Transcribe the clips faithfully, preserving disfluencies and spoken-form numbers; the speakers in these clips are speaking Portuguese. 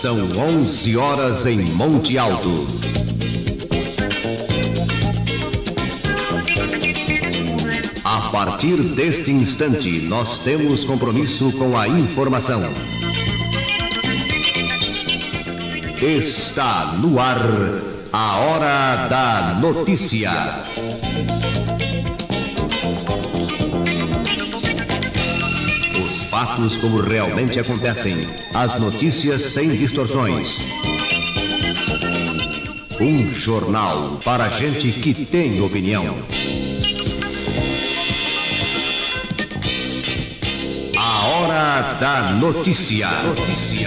São onze horas em Monte Alto. A partir deste instante, nós temos compromisso com a informação. Está no ar a Hora da Notícia. Os fatos como realmente acontecem, as notícias sem distorções. Um jornal para gente que tem opinião. A Hora da Notícia. Notícia.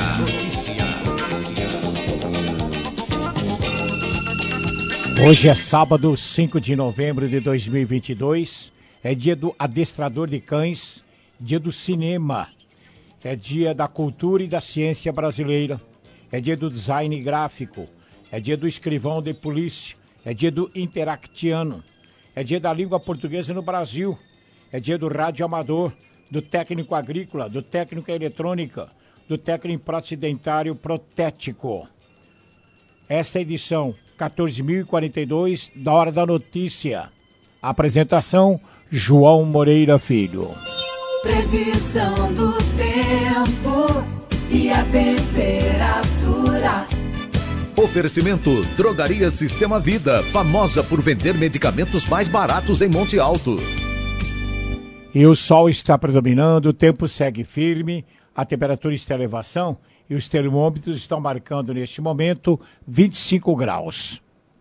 Hoje é sábado, cinco de novembro de dois mil e vinte e dois. É dia do adestrador de cães, dia do cinema. É dia da cultura e da ciência brasileira. É dia do design gráfico. É dia do escrivão de polícia. É dia do interactiano. É dia da língua portuguesa no Brasil. É dia do rádio amador, do técnico agrícola, do técnico em eletrônica, do técnico pró-dentário protético. Esta é a edição quatorze mil e quarenta e dois da Hora da Notícia. Apresentação, João Moreira Filho. Previsão do tempo e a temperatura. Oferecimento Drogaria Sistema Vida, famosa por vender medicamentos mais baratos em Monte Alto. E o sol está predominando, o tempo segue firme, a temperatura está em elevação e os termômetros estão marcando neste momento vinte e cinco graus.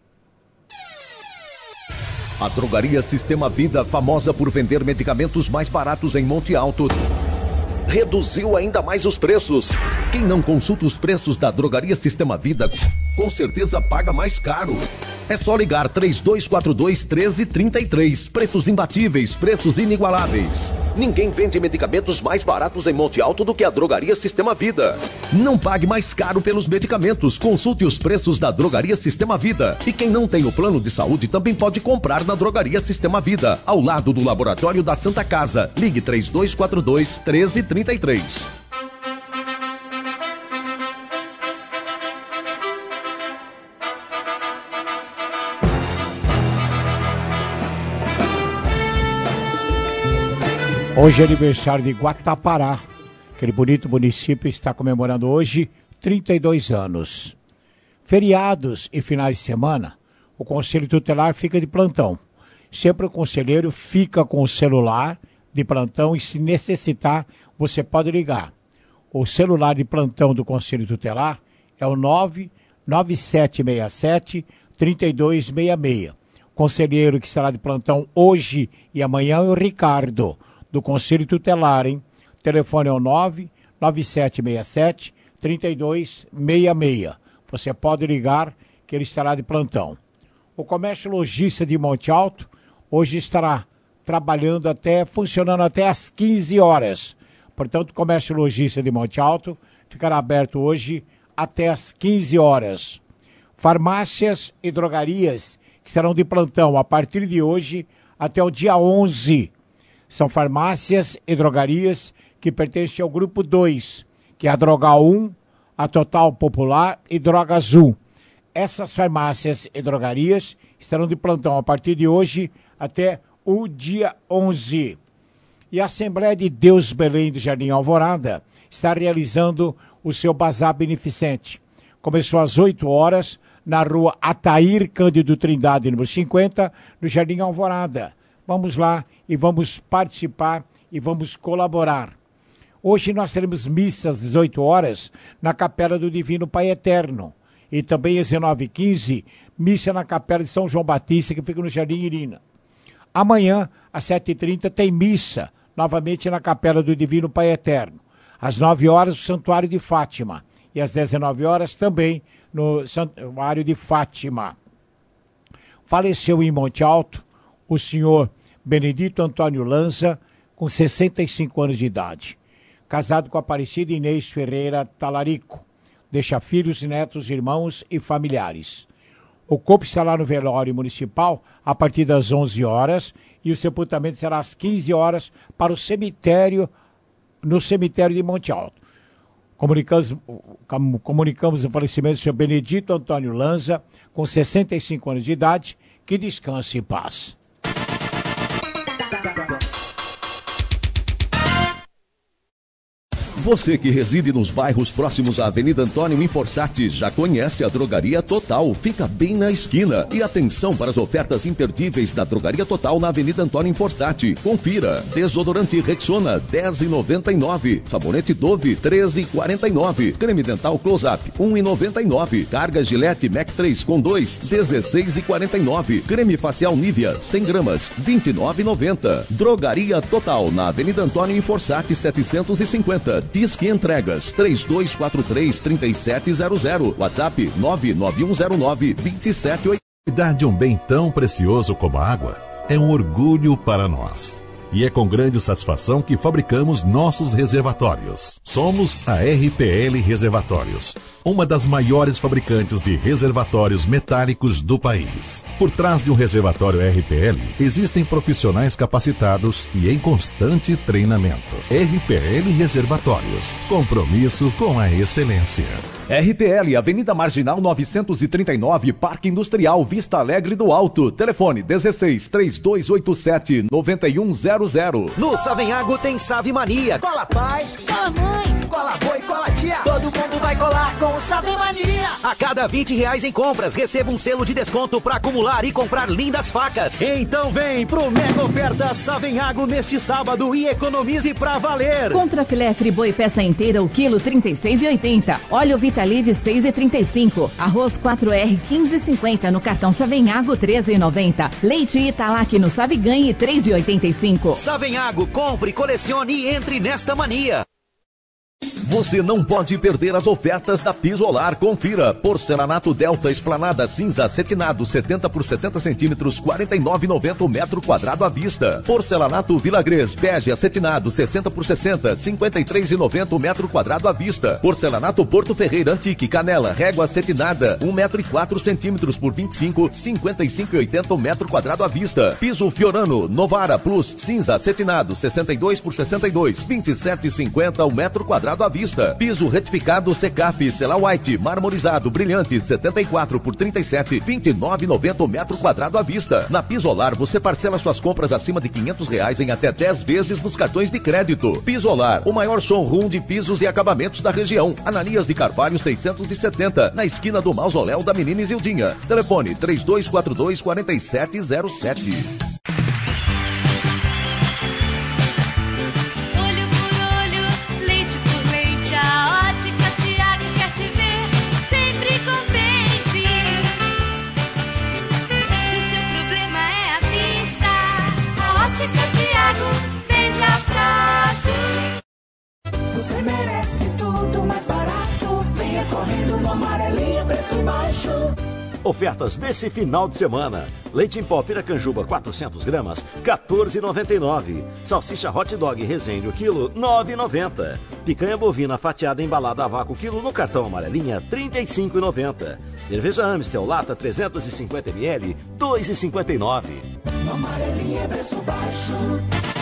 A Drogaria Sistema Vida, famosa por vender medicamentos mais baratos em Monte Alto, reduziu ainda mais os preços. Quem não consulta os preços da Drogaria Sistema Vida, com certeza paga mais caro. É só ligar três dois quatro dois, um três três três. Preços imbatíveis, preços inigualáveis. Ninguém vende medicamentos mais baratos em Monte Alto do que a Drogaria Sistema Vida. Não pague mais caro pelos medicamentos. Consulte os preços da Drogaria Sistema Vida. E quem não tem o plano de saúde também pode comprar na Drogaria Sistema Vida, ao lado do Laboratório da Santa Casa. Ligue três dois quatro dois, um três três três. Hoje é aniversário de Guatapará. Aquele bonito município está comemorando hoje trinta e dois anos. Feriados e finais de semana, o Conselho Tutelar fica de plantão. Sempre o conselheiro fica com o celular de plantão e, se necessitar, você pode ligar. O celular de plantão do Conselho Tutelar é o nove nove sete seis sete, três dois seis seis. O conselheiro que estará de plantão hoje e amanhã é o Ricardo, do Conselho Tutelar, hein? O telefone é o nove nove sete seis sete, três dois seis seis. Você pode ligar que ele estará de plantão. O comércio lojista de Monte Alto hoje estará trabalhando até, funcionando até às quinze horas. Portanto, o comércio lojista de Monte Alto ficará aberto hoje até às quinze horas. Farmácias e drogarias que serão de plantão a partir de hoje até o dia onze. São farmácias e drogarias que pertencem ao grupo dois, que é a Droga um, a Total Popular e Droga Azul. Essas farmácias e drogarias estarão de plantão a partir de hoje até o dia onze. E a Assembleia de Deus Belém do Jardim Alvorada está realizando o seu bazar beneficente. Começou às oito horas na rua Atair Cândido Trindade, número cinquenta, no Jardim Alvorada. Vamos lá e vamos participar e vamos colaborar. Hoje nós teremos missa às dezoito horas na Capela do Divino Pai Eterno. E também às dezenove e quinze, missa na Capela de São João Batista, que fica no Jardim Irina. Amanhã, às sete e trinta, tem missa, novamente na Capela do Divino Pai Eterno. Às nove horas, o Santuário de Fátima. E às dezenove horas, também no Santuário de Fátima. Faleceu em Monte Alto o senhor Benedito Antônio Lanza, com sessenta e cinco anos de idade. Casado com a Aparecida Inês Ferreira Talarico. Deixa filhos, netos, irmãos e familiares. O corpo estará lá no velório municipal a partir das onze horas e o sepultamento será às quinze horas para o cemitério, no cemitério de Monte Alto. Comunicamos, comunicamos o falecimento do senhor Benedito Antônio Lanza, com sessenta e cinco anos de idade, que descanse em paz. Você que reside nos bairros próximos à Avenida Antônio Inforsati já conhece a Drogaria Total. Fica bem na esquina. E atenção para as ofertas imperdíveis da Drogaria Total na Avenida Antônio Inforsati. Confira. Desodorante Rexona dez reais e noventa e nove centavos. Sabonete Dove treze reais e quarenta e nove centavos. Creme dental Close-Up um real e noventa e nove centavos. Carga Gillette Mac três com dois dezesseis reais e quarenta e nove centavos. Creme facial Nivea cem gramas vinte e nove reais e noventa centavos. Drogaria Total na Avenida Antônio Inforsati setecentos e cinquenta. Disque Entregas três dois quatro três, três sete zero zero. WhatsApp nove nove um zero nove, dois sete oito. Cuidar de um bem tão precioso como a água é um orgulho para nós. E é com grande satisfação que fabricamos nossos reservatórios. Somos a R P L Reservatórios, uma das maiores fabricantes de reservatórios metálicos do país. Por trás de um reservatório R P L, existem profissionais capacitados e em constante treinamento. R P L Reservatórios, compromisso com a excelência. R P L, Avenida Marginal novecentos e trinta e nove, Parque Industrial, Vista Alegre do Alto. Telefone dezesseis, três dois oito sete, nove um zero zero. No Savenhago tem Save Mania. Cola pai, cola mãe, cola boi, cola tia. Todo mundo vai colar com o Save Mania. A cada vinte reais em compras, receba um selo de desconto para acumular e comprar lindas facas. Então vem pro Mega Oferta Savenhago neste sábado e economize pra valer. Contra filé friboi peça inteira, o quilo trinta e seis reais e oitenta centavos. Óleo Vitalive seis reais e trinta e cinco centavos. Arroz quatro R quinze reais e cinquenta centavos no cartão Savenhago treze reais e noventa centavos. Leite Italac no Saviganhe três reais e oitenta e cinco centavos. Savenhago, compre, colecione e entre nesta mania. Você não pode perder as ofertas da Pisolar. Confira. Porcelanato Delta Esplanada Cinza Cetinado setenta por setenta centímetros, quarenta e nove reais e noventa centavos o metro quadrado à vista. Porcelanato Vilagres Bege Acetinado sessenta por sessenta, cinquenta e três reais e noventa centavos o metro quadrado à vista. Porcelanato Porto Ferreira Antique Canela Régua Acetinada um metro e quatro centímetros por vinte e cinco, cinquenta e cinco reais e oitenta centavos o metro quadrado à vista. Piso Fiorano Novara Plus Cinza Acetinado sessenta e dois por sessenta e dois, vinte e sete reais e cinquenta centavos o metro quadrado à vista. Piso retificado Secaf Cela White marmorizado brilhante setenta e quatro por trinta e sete, vinte e nove reais e noventa centavos o metro quadrado à vista. Na Pisolar você parcela suas compras acima de quinhentos reais em até dez vezes nos cartões de crédito. Pisolar, o maior showroom de pisos e acabamentos da região. Ananias de Carvalho seiscentos e setenta, na esquina do Mausoléu da Menina Isildinha. Telefone três dois quatro dois, quatro sete zero sete. Você merece tudo mais barato. Venha correndo no Amarelinha, preço baixo. Ofertas desse final de semana. Leite em pó Piracanjuba quatrocentos gramas, quatorze reais e noventa e nove centavos. Salsicha Hot Dog Resende o quilo, nove reais e noventa centavos. Picanha bovina fatiada embalada a vácuo quilo no cartão Amarelinha, trinta e cinco reais e noventa centavos. Cerveja Amstel Lata trezentos e cinquenta mililitros, dois reais e cinquenta e nove centavos. No Amarelinha é preço baixo.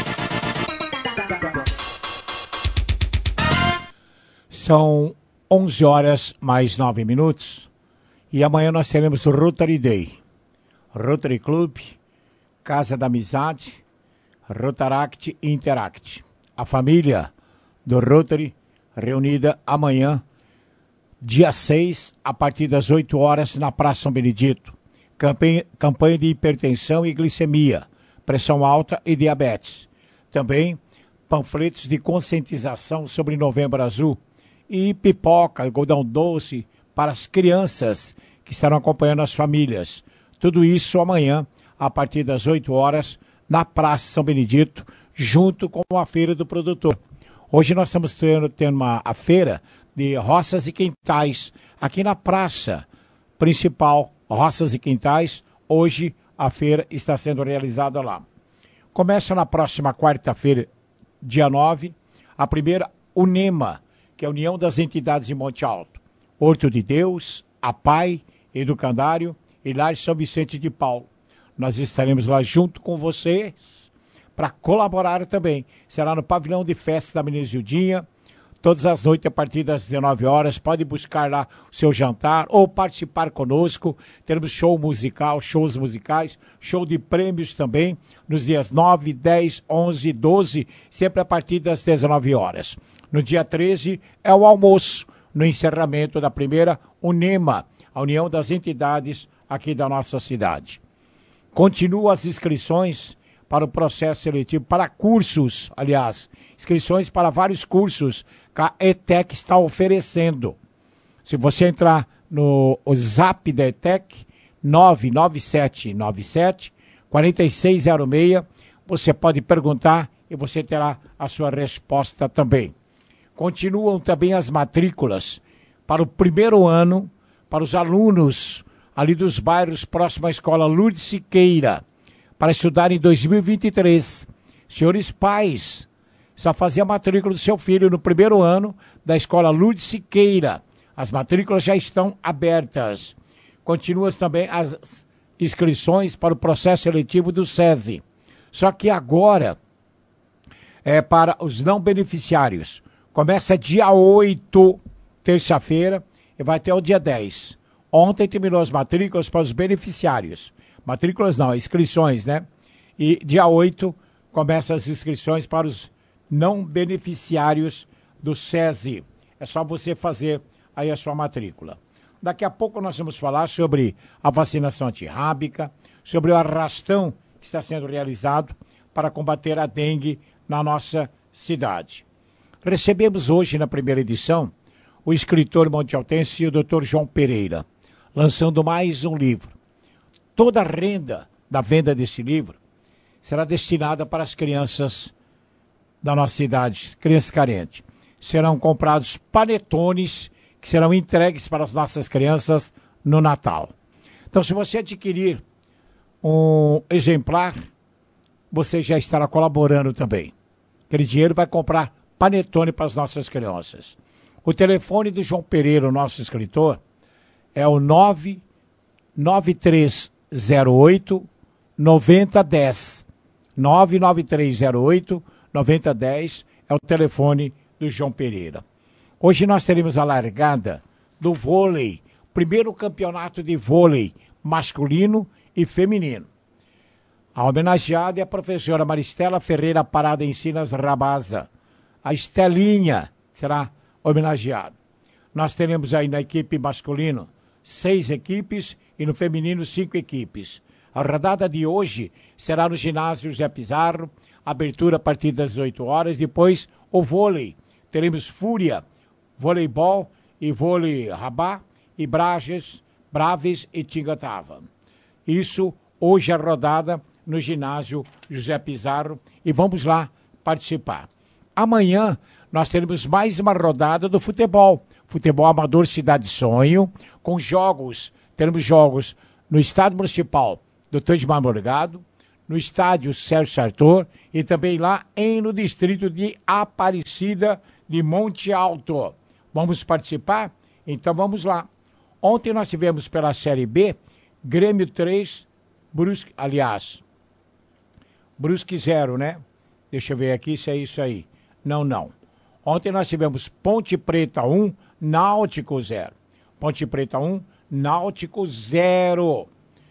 São onze horas mais nove minutos e amanhã nós teremos o Rotary Day. Rotary Club, Casa da Amizade, Rotaract e Interact. A família do Rotary reunida amanhã, dia seis, a partir das oito horas, na Praça São Benedito. Campanha, campanha de hipertensão e glicemia, pressão alta e diabetes. Também panfletos de conscientização sobre Novembro Azul e pipoca, algodão doce para as crianças que estarão acompanhando as famílias. Tudo isso amanhã, a partir das oito horas, na Praça São Benedito, junto com a Feira do Produtor. Hoje nós estamos tendo, tendo uma, a feira de roças e quintais, aqui na praça principal, Roças e Quintais. Hoje a feira está sendo realizada lá. Começa na próxima quarta-feira, dia nove, a primeira UNEMA, que é a União das Entidades de Monte Alto. Horto de Deus, a Pai, Educandário e Lar São Vicente de Paulo. Nós estaremos lá junto com vocês para colaborar também. Será no pavilhão de festa da Menina Isildinha, todas as noites a partir das dezenove horas. Pode buscar lá o seu jantar ou participar conosco. Teremos show musical, shows musicais, show de prêmios também, nos dias nove, dez, onze e doze, sempre a partir das dezenove horas. No dia treze é o almoço, no encerramento da primeira UNEMA, a União das Entidades aqui da nossa cidade. Continuam as inscrições para o processo seletivo, para cursos, aliás, inscrições para vários cursos que a E T E C está oferecendo. Se você entrar no zap da E T E C, nove nove sete nove sete, quatro seis zero seis, você pode perguntar e você terá a sua resposta também. Continuam também as matrículas para o primeiro ano, para os alunos ali dos bairros próximos à escola Lourdes Siqueira, para estudar em dois mil e vinte e três. Senhores pais, só fazer a matrícula do seu filho no primeiro ano da escola Lourdes Siqueira. As matrículas já estão abertas. Continuam também as inscrições para o processo seletivo do SESI. Só que agora é para os não beneficiários. Começa dia oito, terça-feira, e vai até o dia dez. Ontem terminou as matrículas para os beneficiários. Matrículas não, inscrições, né? E dia oito começa as inscrições para os não beneficiários do SESI. É só você fazer aí a sua matrícula. Daqui a pouco nós vamos falar sobre a vacinação antirrábica, sobre o arrastão que está sendo realizado para combater a dengue na nossa cidade. Recebemos hoje, na primeira edição, o escritor montealtense, o doutor João Pereira, lançando mais um livro. Toda a renda da venda desse livro será destinada para as crianças da nossa cidade, crianças carentes. Serão comprados panetones que serão entregues para as nossas crianças no Natal. Então, se você adquirir um exemplar, você já estará colaborando também. Aquele dinheiro vai comprar panetone para as nossas crianças. O telefone do João Pereira, o nosso escritor, é o nove nove três zero oito nove zero um zero. nove nove três zero oito nove zero um zero é o telefone do João Pereira. Hoje nós teremos a largada do vôlei, primeiro campeonato de vôlei masculino e feminino. A homenageada é a professora Maristela Ferreira Parada Ensinas Rabaza. A Estelinha será homenageada. Nós teremos aí na equipe masculino seis equipes e no feminino cinco equipes. A rodada de hoje será no ginásio José Pizarro, abertura a partir das dezoito horas, depois o vôlei. Teremos Fúria, voleibol e vôlei Rabá e Brages, Braves e Tingatava. Isso hoje é rodada no ginásio José Pizarro e vamos lá participar. Amanhã nós teremos mais uma rodada do futebol. Futebol Amador Cidade Sonho, com jogos. Teremos jogos no Estádio Municipal doutor Edmar Morgado, no Estádio Sérgio Sartor e também lá em, no distrito de Aparecida de Monte Alto. Vamos participar? Então vamos lá. Ontem nós tivemos pela Série B, Grêmio três, Brusque, aliás, Brusque zero, né? Deixa eu ver aqui se é isso aí. Não, não. Ontem nós tivemos Ponte Preta um, Náutico zero. Ponte Preta um, Náutico zero.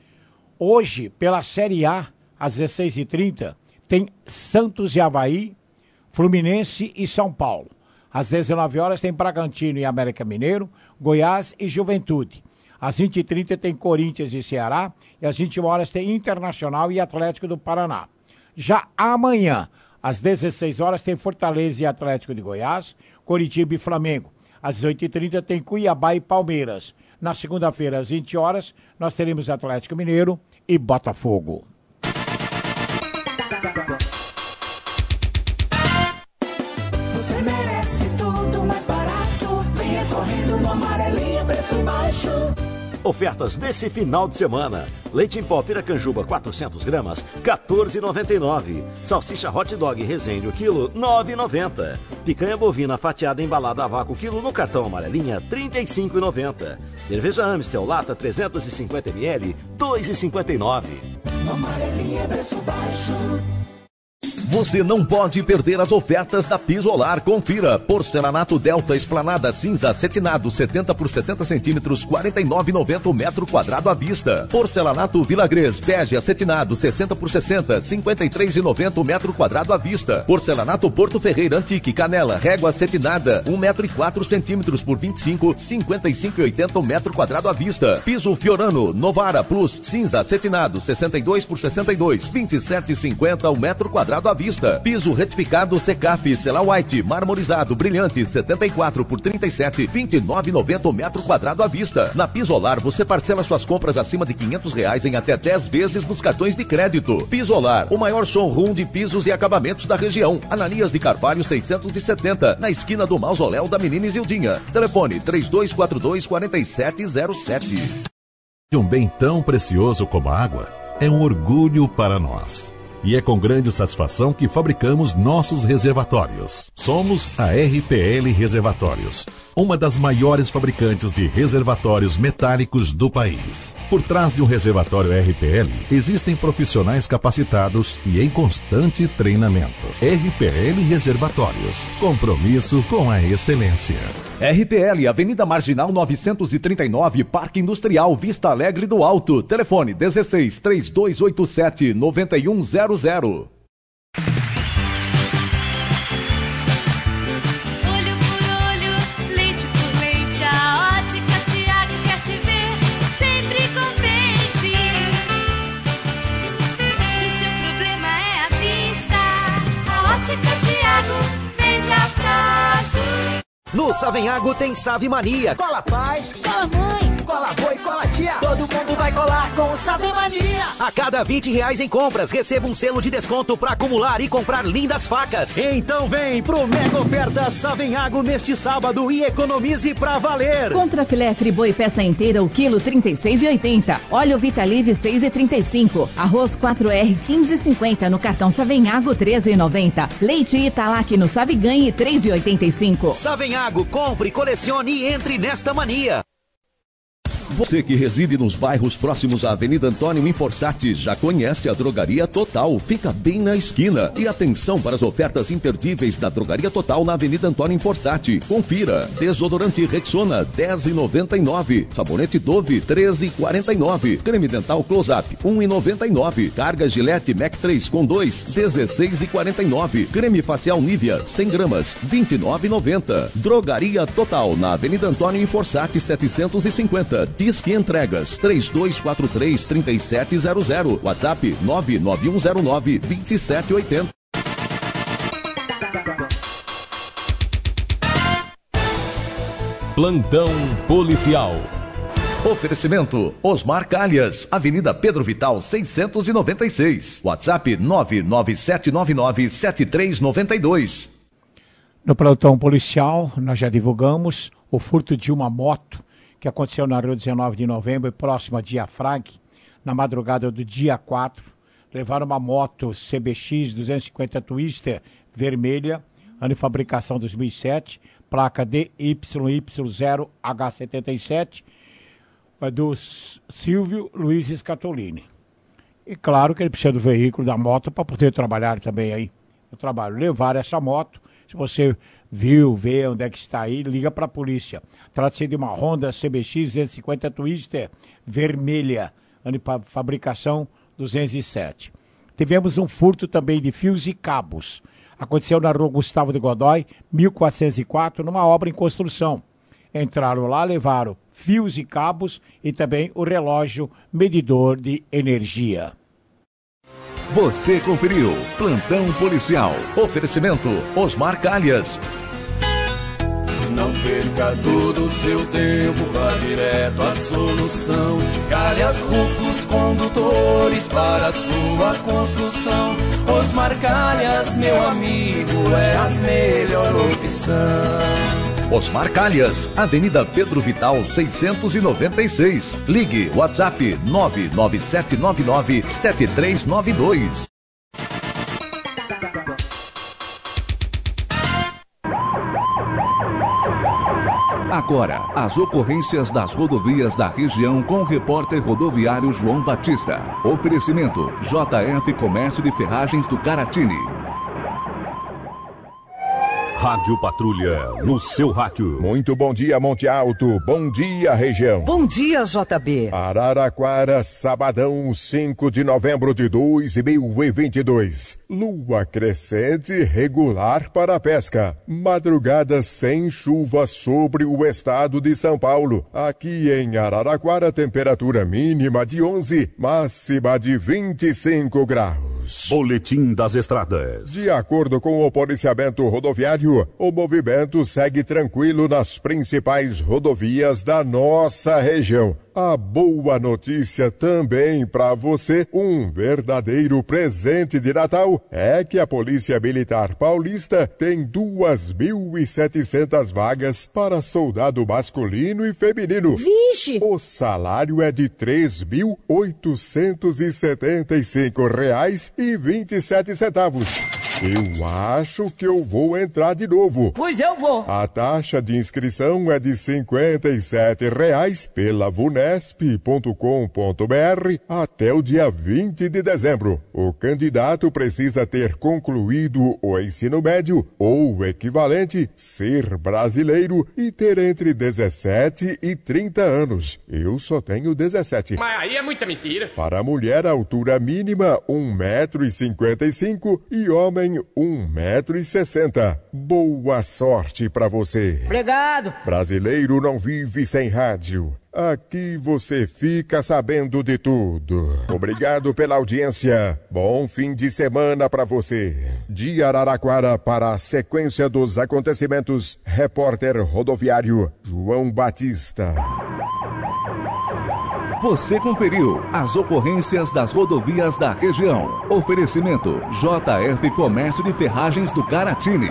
Hoje, pela Série A, às dezesseis e trinta, tem Santos e Avaí, Fluminense e São Paulo. Às dezenove horas tem Bragantino e América Mineiro, Goiás e Juventude. Às vinte e trinta tem Corinthians e Ceará e às vinte horas tem Internacional e Atlético do Paraná. Já amanhã, às dezesseis horas tem Fortaleza e Atlético de Goiás, Coritiba e Flamengo. Às dezoito e trinta tem Cuiabá e Palmeiras. Na segunda-feira, às vinte horas, nós teremos Atlético Mineiro e Botafogo. Você merece tudo mais barato. Venha correndo no Amarelinha, preço baixo. Ofertas desse final de semana. Leite em pó Piracanjuba quatrocentas gramas, quatorze reais e noventa e nove centavos. Salsicha Hot Dog Resende o quilo, nove reais e noventa centavos. Picanha bovina fatiada embalada a vácuo quilo no cartão Amarelinha, trinta e cinco reais e noventa centavos. Cerveja Amstel Lata trezentos e cinquenta mililitros, dois reais e cinquenta e nove centavos. No Amarelinha, preço baixo. Você não pode perder as ofertas da Pisolar. Confira. Porcelanato Delta Esplanada Cinza acetinado setenta por setenta centímetros, quarenta e nove reais e noventa centavos o metro quadrado à vista. Porcelanato Vilagres Bege acetinado sessenta por sessenta, cinquenta e três reais e noventa centavos o metro quadrado à vista. Porcelanato Porto Ferreira Antique Canela Régua acetinada um metro e quatro centímetros por vinte e cinco, cinquenta e cinco reais e oitenta centavos o metro quadrado à vista. Piso Fiorano Novara Plus Cinza acetinado sessenta e dois por sessenta e dois, vinte e sete reais e cinquenta centavos o metro quadrado à vista. Piso retificado Secaf Cela White marmorizado brilhante setenta e quatro por trinta e sete, vinte e nove reais e noventa centavos o metro quadrado à vista. Na Pisolar você parcela suas compras acima de quinhentos reais em até dez vezes nos cartões de crédito. Pisolar, o maior showroom de pisos e acabamentos da região. Ananias de Carvalho seiscentos e setenta, na esquina do Mausoléu da Menina Isildinha. Telefone três dois quatro dois, quatro sete zero sete. Um bem tão precioso como a água é um orgulho para nós. E é com grande satisfação que fabricamos nossos reservatórios. Somos a R P L Reservatórios, uma das maiores fabricantes de reservatórios metálicos do país. Por trás de um reservatório R P L, existem profissionais capacitados e em constante treinamento. R P L Reservatórios, compromisso com a excelência. R P L, Avenida Marginal novecentos e trinta e nove, Parque Industrial Vista Alegre do Alto. Telefone dezesseis, três dois oito sete, nove um zero zero. Olho por olho, leite por leite, a Ótica Tiago quer te ver sempre contente. O seu problema é a vista, a Ótica Tiago vende a prazo. No Savenhago tem Save Mania. Cola pai, Cola mãe, cola avô e cola tia. Todo mundo vai colar com o Save Mania. A cada vinte reais em compras, receba um selo de desconto para acumular e comprar lindas facas. Então vem pro Mega Oferta Savenhago neste sábado e economize pra valer. Contra filé friboi peça inteira, o quilo trinta e seis reais e oitenta centavos. Óleo Vitalive seis reais e trinta e cinco centavos. Arroz quatro R quinze reais e cinquenta centavos no cartão Savenhago treze reais e noventa centavos. Leite Italac no Saviganhe três reais e oitenta e cinco centavos. Savenhago, compre, colecione e entre nesta mania. Você que reside nos bairros próximos à Avenida Antônio Inforsati já conhece a Drogaria Total. Fica bem na esquina. E atenção para as ofertas imperdíveis da Drogaria Total na Avenida Antônio Inforsati. Confira. Desodorante Rexona dez reais e noventa e nove centavos. Sabonete Dove treze reais e quarenta e nove centavos. Creme dental Close-Up um real e noventa e nove centavos. Carga Gillette Mac três com dois dezesseis reais e quarenta e nove centavos. Creme facial Nivea cem gramas vinte e nove reais e noventa centavos. Drogaria Total na Avenida Antônio Inforsati setecentos e cinquenta. Disque Entregas três dois quatro três, três sete zero zero. WhatsApp nove nove um zero nove, dois sete oito zero. Plantão policial. Oferecimento Osmar Calhas, Avenida Pedro Vital seiscentos e noventa e seis. WhatsApp nove nove sete nove nove, sete três nove dois. No plantão policial, nós já divulgamos o furto de uma moto que aconteceu na rua dezenove de novembro, próxima a Diafrag, na madrugada do dia quatro. Levaram uma moto C B X duzentos e cinquenta Twister vermelha, ano de fabricação dois mil e sete, placa D Y Y zero H setenta e sete, do Silvio Luiz Scatolini. E claro que ele precisa do veículo, da moto, para poder trabalhar também aí no trabalho. Levaram essa moto. Se você viu, vê onde é que está aí, liga para a polícia. Trata-se de uma Honda C B X duzentos e cinquenta Twister vermelha, ano de fabricação duzentos e sete. Tivemos um furto também de fios e cabos. Aconteceu na rua Gustavo de Godoy, mil quatrocentos e quatro, numa obra em construção. Entraram lá, levaram fios e cabos e também o relógio medidor de energia. Você conferiu Plantão Policial. Oferecimento Osmar Calhas. Não perca todo o seu tempo, vá direto à solução. Calhas Rufos Condutores para a sua construção. Osmar Calhas, meu amigo, é a melhor opção. Osmar Calhas, Avenida Pedro Vital seiscentos e noventa e seis. Ligue WhatsApp nove nove sete nove nove, sete três nove dois. Agora, as ocorrências das rodovias da região com o repórter rodoviário João Batista. Oferecimento J F Comércio de Ferragens do Caratini. Rádio Patrulha, no seu rádio. Muito bom dia, Monte Alto. Bom dia, região. Bom dia, J B. Araraquara, sabadão, cinco de novembro de dois mil e vinte e dois. Lua crescente regular para a pesca. Madrugada sem chuva sobre o estado de São Paulo. Aqui em Araraquara, temperatura mínima de onze, máxima de vinte e cinco graus. Boletim das Estradas. De acordo com o policiamento rodoviário, o movimento segue tranquilo nas principais rodovias da nossa região. A boa notícia também para você, um verdadeiro presente de Natal, é que a Polícia Militar Paulista tem duas mil e setecentas vagas para soldado masculino e feminino. Vixe! O salário é de três mil oitocentos e setenta e cinco reais e vinte e sete centavos. Eu acho que eu vou entrar de novo. Pois eu vou. A taxa de inscrição é de cinquenta e sete reais pela vunesp ponto com ponto br até o dia vinte de dezembro. O candidato precisa ter concluído o ensino médio ou o equivalente, ser brasileiro e ter entre dezessete e trinta anos. Eu só tenho dezessete. Mas aí é muita mentira. Para a mulher, a altura mínima um metro e cinquenta e cinco e homem um metro e sessenta. Boa sorte para você. Obrigado. Brasileiro não vive sem rádio. Aqui você fica sabendo de tudo. Obrigado pela audiência. Bom fim de semana para você. De Araraquara para a sequência dos acontecimentos, repórter rodoviário João Batista. Você conferiu as ocorrências das rodovias da região. Oferecimento J F Comércio de Ferragens do Garatini.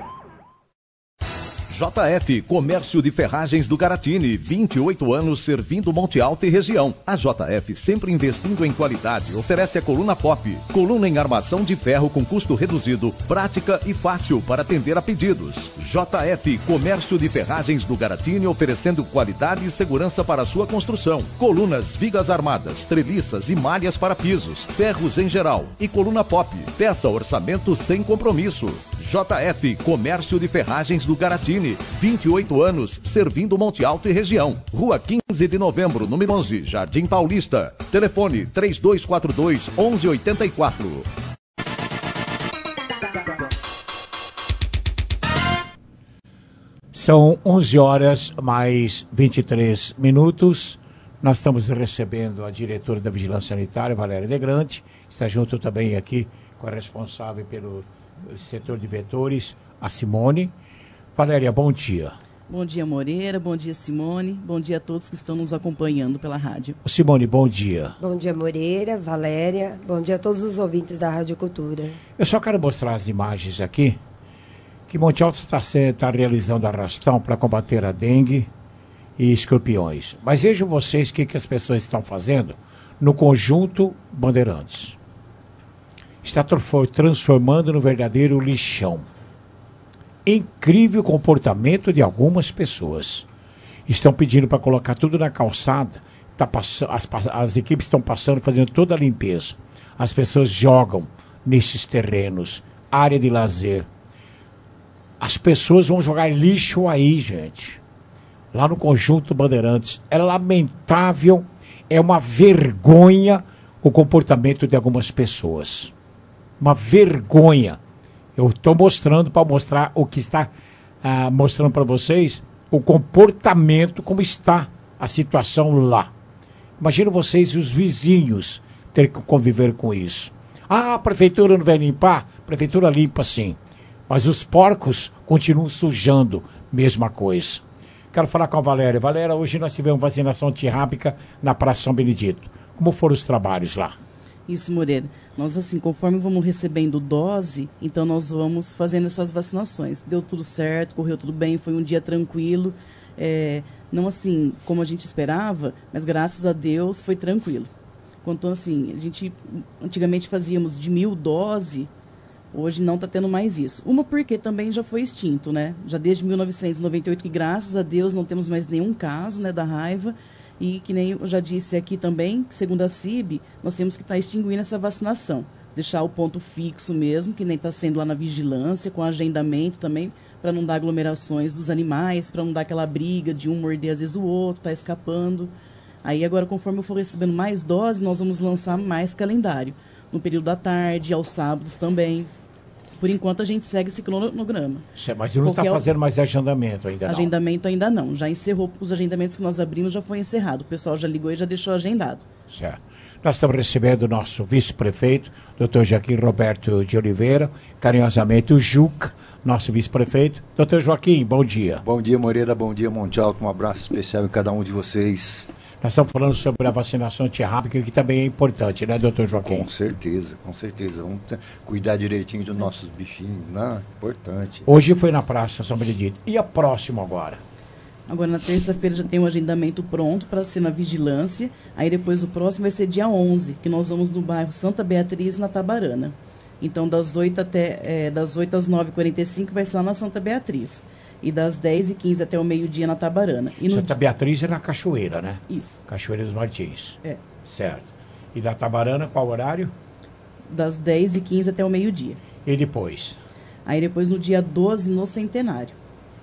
J F Comércio de Ferragens do Garatini, vinte e oito anos servindo Monte Alto e região. A J F, sempre investindo em qualidade, oferece a coluna pop, coluna em armação de ferro com custo reduzido, prática e fácil para atender a pedidos. J F Comércio de Ferragens do Garatini, oferecendo qualidade e segurança para a sua construção. Colunas, vigas armadas, treliças e malhas para pisos, ferros em geral e coluna pop. Peça orçamento sem compromisso. J F Comércio de Ferragens do Garatini, vinte e oito anos, servindo Monte Alto e região. Rua quinze de novembro, número onze, Jardim Paulista. Telefone três dois quatro dois, onze oitenta e quatro. São onze horas mais vinte e três minutos. Nós estamos recebendo a diretora da Vigilância Sanitária, Valéria Degrande. Está junto também aqui com a responsável pelo setor de vetores, a Simone. Valéria, bom dia. Bom dia, Moreira. Bom dia, Simone. Bom dia a todos que estão nos acompanhando pela rádio. Simone, bom dia. Bom dia, Moreira, Valéria. Bom dia a todos os ouvintes da Rádio Cultura. Eu só quero mostrar as imagens aqui, que Monte Alto está, está realizando arrastão para combater a dengue e escorpiões. Mas vejam vocês o que, que as pessoas estão fazendo no conjunto Bandeirantes. Está transformando no verdadeiro lixão. Incrível comportamento de algumas pessoas. Estão pedindo para colocar tudo na calçada. Tá pass- as, as equipes estão passando, fazendo toda a limpeza. As pessoas jogam nesses terrenos. Área de lazer. As pessoas vão jogar lixo aí, gente. Lá no conjunto Bandeirantes. É lamentável, é uma vergonha o comportamento de algumas pessoas. Uma vergonha. Eu estou mostrando para mostrar o que está ah, mostrando para vocês, o comportamento, como está a situação lá. Imagina vocês e os vizinhos terem que conviver com isso. Ah, a prefeitura não vai limpar? A prefeitura limpa sim. Mas os porcos continuam sujando, mesma coisa. Quero falar com a Valéria. Valéria, hoje nós tivemos vacinação antirrábica na Praça São Benedito. Como foram os trabalhos lá? Isso, Moreira. Nós, assim, conforme vamos recebendo dose, então nós vamos fazendo essas vacinações. Deu tudo certo, correu tudo bem, foi um dia tranquilo. É, não assim como a gente esperava, mas graças a Deus foi tranquilo. Então, assim, a gente antigamente fazíamos de mil doses, hoje não está tendo mais isso. Uma porque também já foi extinto, né? Já desde mil novecentos e noventa e oito, que graças a Deus não temos mais nenhum caso, né, da raiva. E que nem eu já disse aqui também, que segundo a C I B, nós temos que estar extinguindo essa vacinação. deixar o ponto fixo mesmo, que nem está sendo lá na vigilância, com agendamento também, para não dar aglomerações dos animais, para não dar aquela briga de um morder às vezes o outro, tá escapando. Aí agora, conforme eu for recebendo mais doses, nós vamos lançar mais calendário. No período da tarde, aos sábados também. Por enquanto, a gente segue esse cronograma. Mas não está fazendo mais agendamento ainda não? Agendamento ainda não. Já encerrou os agendamentos que nós abrimos, já foi encerrado. O pessoal já ligou e já deixou agendado. Certo. Nós estamos recebendo o nosso vice-prefeito, doutor Joaquim Roberto de Oliveira, carinhosamente o Juca, nosso vice-prefeito. doutor Joaquim, bom dia. Bom dia, Moreira. Bom dia, Monte Alto. Um abraço especial em cada um de vocês. Nós estamos falando sobre a vacinação antirrábica, que também é importante, né, doutor Joaquim? Com certeza, com certeza. Vamos ter, cuidar direitinho dos nossos bichinhos, né? Importante. Hoje foi na Praça São Benedito. E a próxima agora? Agora, na terça-feira, já tem um agendamento pronto para ser na vigilância. Aí, depois, o próximo vai ser dia onze, que nós vamos no bairro Santa Beatriz, na Tabarana. Então, das oito, até, é, das oito às nove e quarenta e cinco, vai ser lá na Santa Beatriz. E das dez e quinze até o meio-dia na Tabarana. E no... Santa Beatriz é na Cachoeira, né? Isso. Cachoeira dos Martins. É. Certo. E da Tabarana, qual horário? Das dez e quinze até o meio-dia. E depois? Aí depois no dia doze, no Centenário.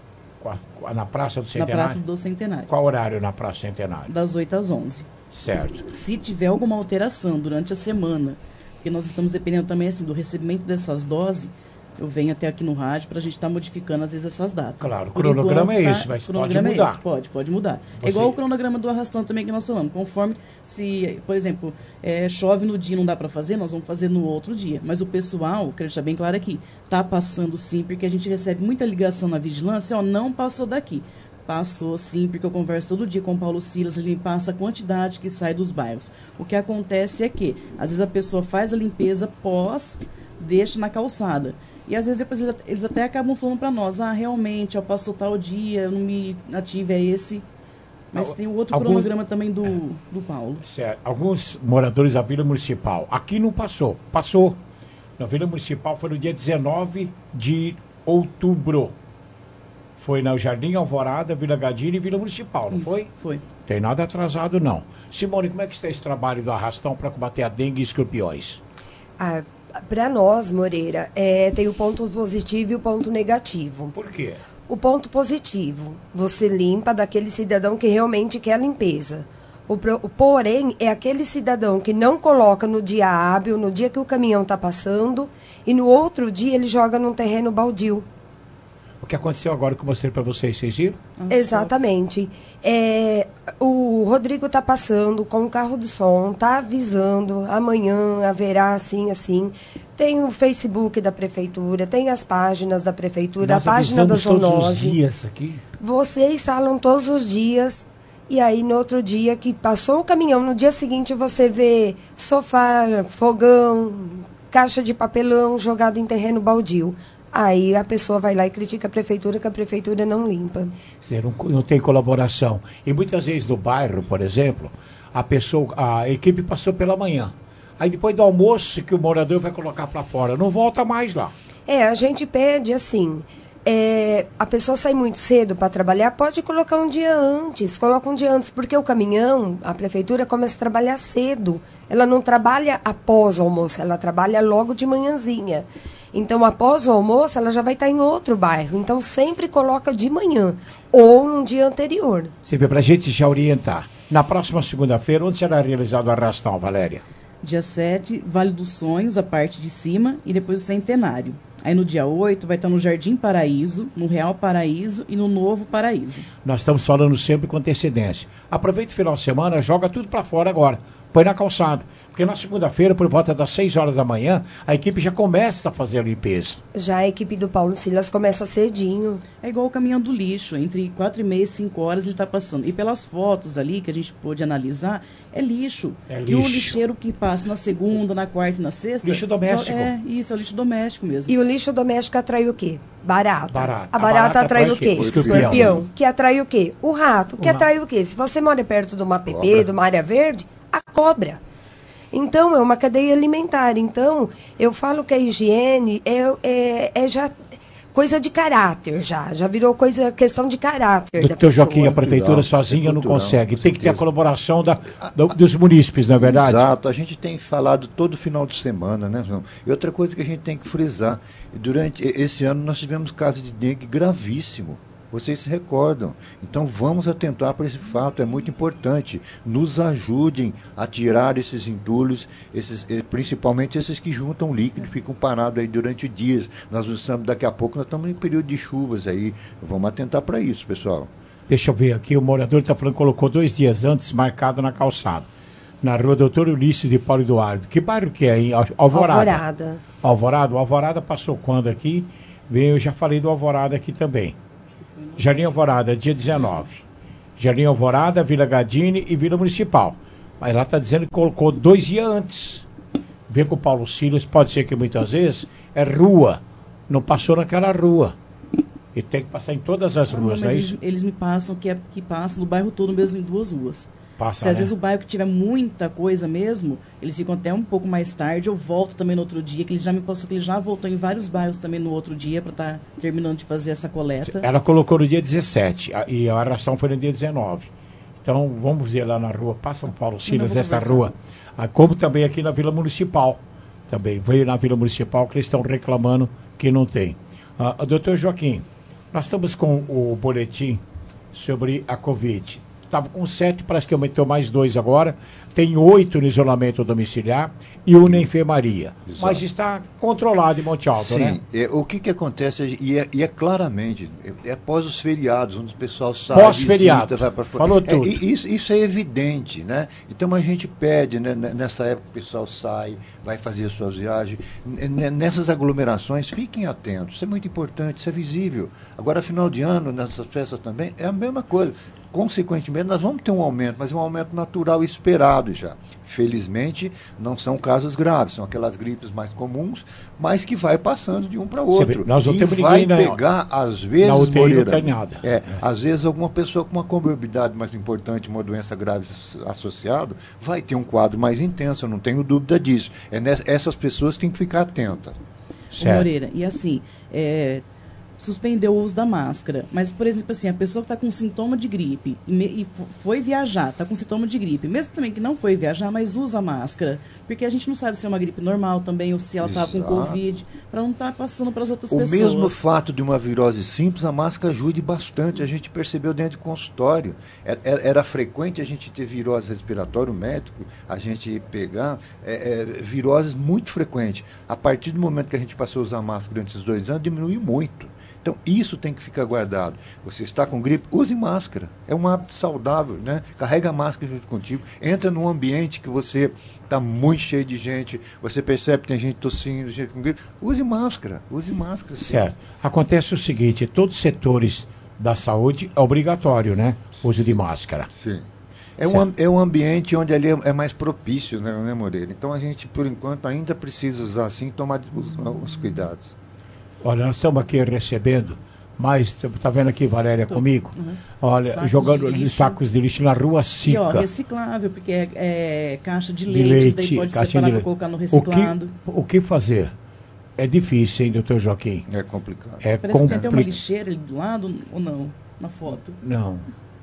Na Praça do Centenário? Na Praça do Centenário. Qual horário na Praça do Centenário? Das oito às onze. Certo. Se tiver alguma alteração durante a semana, porque nós estamos dependendo também assim, do recebimento dessas doses, eu venho até aqui no rádio para a gente estar tá modificando, às vezes, essas datas. Claro, o cronograma é esse, tá, mas pode mudar. É esse, pode, pode mudar. Você... É igual o cronograma do arrastão também que nós falamos. Conforme, se, por exemplo, é, chove no dia e não dá para fazer, nós vamos fazer no outro dia. Mas o pessoal, quero deixar bem claro aqui, está passando sim, porque a gente recebe muita ligação na vigilância, ó, não passou daqui. Passou sim, porque eu converso todo dia com o Paulo Silas, ele me passa a quantidade que sai dos bairros. O que acontece é que, às vezes a pessoa faz a limpeza pós, deixa na calçada. E às vezes depois eles até acabam falando para nós, ah, realmente, ó, passou tal dia, eu não me ative a esse. Mas tem o outro Algum... cronograma também do, do Paulo. Certo. Alguns moradores da Vila Municipal, aqui não passou, passou. Na Vila Municipal foi no dia dezenove de outubro. Foi no Jardim Alvorada, Vila Gadira e Vila Municipal, não Isso, foi? Foi. Tem nada atrasado, não. Simone, como é que está esse trabalho do arrastão para combater a dengue e escorpiões? Ah, para nós, Moreira, é, tem o ponto positivo e o ponto negativo. Por quê? O ponto positivo, você limpa daquele cidadão que realmente quer a limpeza. O, pro, o porém, é aquele cidadão que não coloca no dia hábil, no dia que o caminhão está passando, e no outro dia ele joga num terreno baldio. O que aconteceu agora que eu mostrei para vocês, vocês viram? Exatamente. É, o Rodrigo está passando com o carro do som, está avisando, amanhã haverá assim, assim. Tem o Facebook da Prefeitura, tem as páginas da Prefeitura, Nós a página da zoonose. Todos os dias aqui? Vocês falam todos os dias, e aí no outro dia que passou o caminhão, no dia seguinte você vê sofá, fogão, caixa de papelão jogado em terreno baldio. Aí a pessoa vai lá e critica a prefeitura, que a prefeitura não limpa. Não, não tem colaboração. E muitas vezes no bairro, por exemplo, a pessoa, a equipe passou pela manhã. Aí depois do almoço, que o morador vai colocar para fora, não volta mais lá. É, a gente pede assim, é, a pessoa sai muito cedo para trabalhar, pode colocar um dia antes, coloca um dia antes, porque o caminhão, a prefeitura começa a trabalhar cedo. Ela não trabalha após o almoço, ela trabalha logo de manhãzinha. Então, após o almoço, ela já vai estar em outro bairro. Então, sempre coloca de manhã ou no dia anterior. Você vê, para a gente já orientar. Na próxima segunda-feira, onde será realizado o arrastão, Valéria? Dia sete, Vale dos Sonhos, a parte de cima, e depois o Centenário. Aí no dia oito vai estar no Jardim Paraíso, no Real Paraíso e no Novo Paraíso. Nós estamos falando sempre com antecedência. Aproveita o final de semana, joga tudo para fora agora. Põe na calçada. Porque na segunda-feira, por volta das seis horas da manhã, a equipe já começa a fazer a limpeza. Já a equipe do Paulo Silas começa cedinho. É igual o caminhão do lixo, entre quatro e meia e cinco horas ele está passando. E pelas fotos ali que a gente pôde analisar, é lixo. É lixo. E o lixeiro que passa na segunda, na quarta e na sexta... Lixo doméstico. É, isso, é o lixo doméstico mesmo. E o lixo doméstico atrai o quê? Barata. Barata. A barata, a barata atrai, atrai o quê? O escorpião. Escorpião. Que atrai o quê? O rato. O que rato. Atrai o quê? Se você mora perto de uma P P, cobra. De uma área verde, a cobra. Então, é uma cadeia alimentar. Então, eu falo que a higiene é, é, é já... coisa de caráter já, já virou coisa, questão de caráter da Doutor pessoa. Joaquim, a prefeitura Cultural, sozinha é não cultural, consegue. com Tem que ter a certeza. colaboração da, da- dos munícipes, não é verdade? Exato, a gente tem falado todo final de semana, né, João? E outra coisa que a gente tem que frisar, durante e- esse ano nós tivemos caso de dengue gravíssimo. Vocês se recordam. Então vamos atentar para esse fato, é muito importante. Nos ajudem a tirar esses entulhos, esses, eh, principalmente esses que juntam líquido, ficam parados aí durante dias. Nós estamos, daqui a pouco nós estamos em período de chuvas aí. Vamos atentar para isso, pessoal. Deixa eu ver aqui, o morador está falando que colocou dois dias antes marcado na calçada. Na rua Doutor Ulisses de Paulo Eduardo. Que bairro que é, hein? Al- Alvorada. Alvorada. Alvorada. O Alvorada passou quando aqui? Veio, eu já falei do Alvorada aqui também. Jardim Alvorada, dia dezenove. Jardim Alvorada, Vila Gadini e Vila Municipal. Mas lá está dizendo que colocou dois dias antes. Vê com o Paulo Silas, pode ser que muitas vezes é rua. Não passou naquela rua. E tem que passar em todas as Não, ruas, mas não é eles, isso? eles me passam que, é, que passam no bairro todo mesmo em duas ruas. Passa, Se às né? vezes o bairro que tiver muita coisa mesmo, eles ficam até um pouco mais tarde, eu volto também no outro dia, que ele já me passou que ele já voltou em vários bairros também no outro dia para estar terminando de fazer essa coleta. Ela colocou no dia dezessete a- e a ração foi no dia dezenove. Então vamos ver lá na rua, passa São Paulo Silas, vou essa conversar. rua. Ah, como também aqui na Vila Municipal. Também veio na Vila Municipal que eles estão reclamando que não tem. Ah, doutor Joaquim, nós estamos com o boletim sobre a Covid. Estava com sete, parece que aumentou mais dois agora. Tem oito no isolamento domiciliar e um na enfermaria. Exato. Mas está controlado em Monte Alto, Sim, né? é, o que que acontece, e é, e é claramente, é, é após os feriados, onde o pessoal sai, Pós-feriado. visita, vai para fora. Falou É, tudo. e isso, isso é evidente, né? Então a gente pede, né, n- nessa época o pessoal sai, vai fazer suas viagens. N- n- Nessas aglomerações, fiquem atentos, isso é muito importante, isso é visível. Agora, final de ano, nessas festas também, é a mesma coisa. Consequentemente, nós vamos ter um aumento, mas é um aumento natural esperado já. Felizmente, não são casos graves, são aquelas gripes mais comuns, mas que vai passando de um para Você vê, outro. nós não e temos vai ninguém na- pegar, às vezes, na U T I não Moreira, tem nada. É, às vezes alguma pessoa com uma comorbidade mais importante, uma doença grave associada, vai ter um quadro mais intenso, eu não tenho dúvida disso. É ness- essas pessoas têm que ficar atentas. Ô, Moreira, e assim, é, suspendeu o uso da máscara, mas, por exemplo, assim, a pessoa que está com sintoma de gripe e, me- e fo- foi viajar, está com sintoma de gripe, mesmo também que não foi viajar, mas usa máscara, porque a gente não sabe se é uma gripe normal também, ou se ela está com Exato. Covid, para não estar passando para as outras O pessoas. mesmo fato de uma virose simples, a máscara ajude bastante. A gente percebeu dentro do consultório. Era, era- era frequente a gente ter virose respiratória, o médico, a gente pegar é, é, viroses muito frequentes. A partir do momento que a gente passou a usar máscara durante esses dois anos, diminuiu muito. Então, isso tem que ficar guardado. Você está com gripe, use máscara. É um hábito saudável, né? Carrega a máscara junto contigo. Entra num ambiente que você está muito cheio de gente, você percebe que tem gente tossindo, gente com gripe. Use máscara, use máscara. sim. Certo. Acontece o seguinte, todos os setores da saúde é obrigatório, né? O uso de máscara. Sim. É um, am- é um ambiente onde ali é, é mais propício, né, né, Moreira? Então a gente, por enquanto, ainda precisa usar assim e tomar os, os cuidados. Olha, nós estamos aqui recebendo, mas está vendo aqui, Valéria, Tô. comigo? Uhum. Olha, Sacos jogando de lixo. sacos de lixo na rua E, ó, Sica. reciclável, porque é, é caixa de De leite, leite, daí pode caixinha separar de para leite. colocar no O reciclado. que, o que fazer? É difícil, hein, doutor Joaquim? É complicado. É Parece que tem até uma complicado. lixeira ali do lado, ou não, na foto. Não.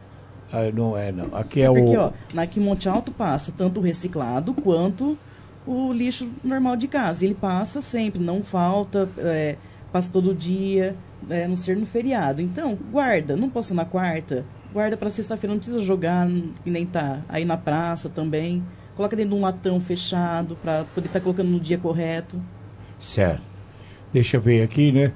Ah, não é, não. Aqui é Porque, o... ó, na aqui em Monte Alto passa tanto o reciclado quanto o lixo normal de casa. E ele passa sempre, não falta, é, passa todo dia, é, a não ser no feriado. Então, guarda, não posso na quarta, guarda para sexta-feira, não precisa jogar, que nem tá aí na praça também. Coloca dentro de um latão fechado para poder estar colocando no dia correto. Certo. Deixa eu ver aqui, né?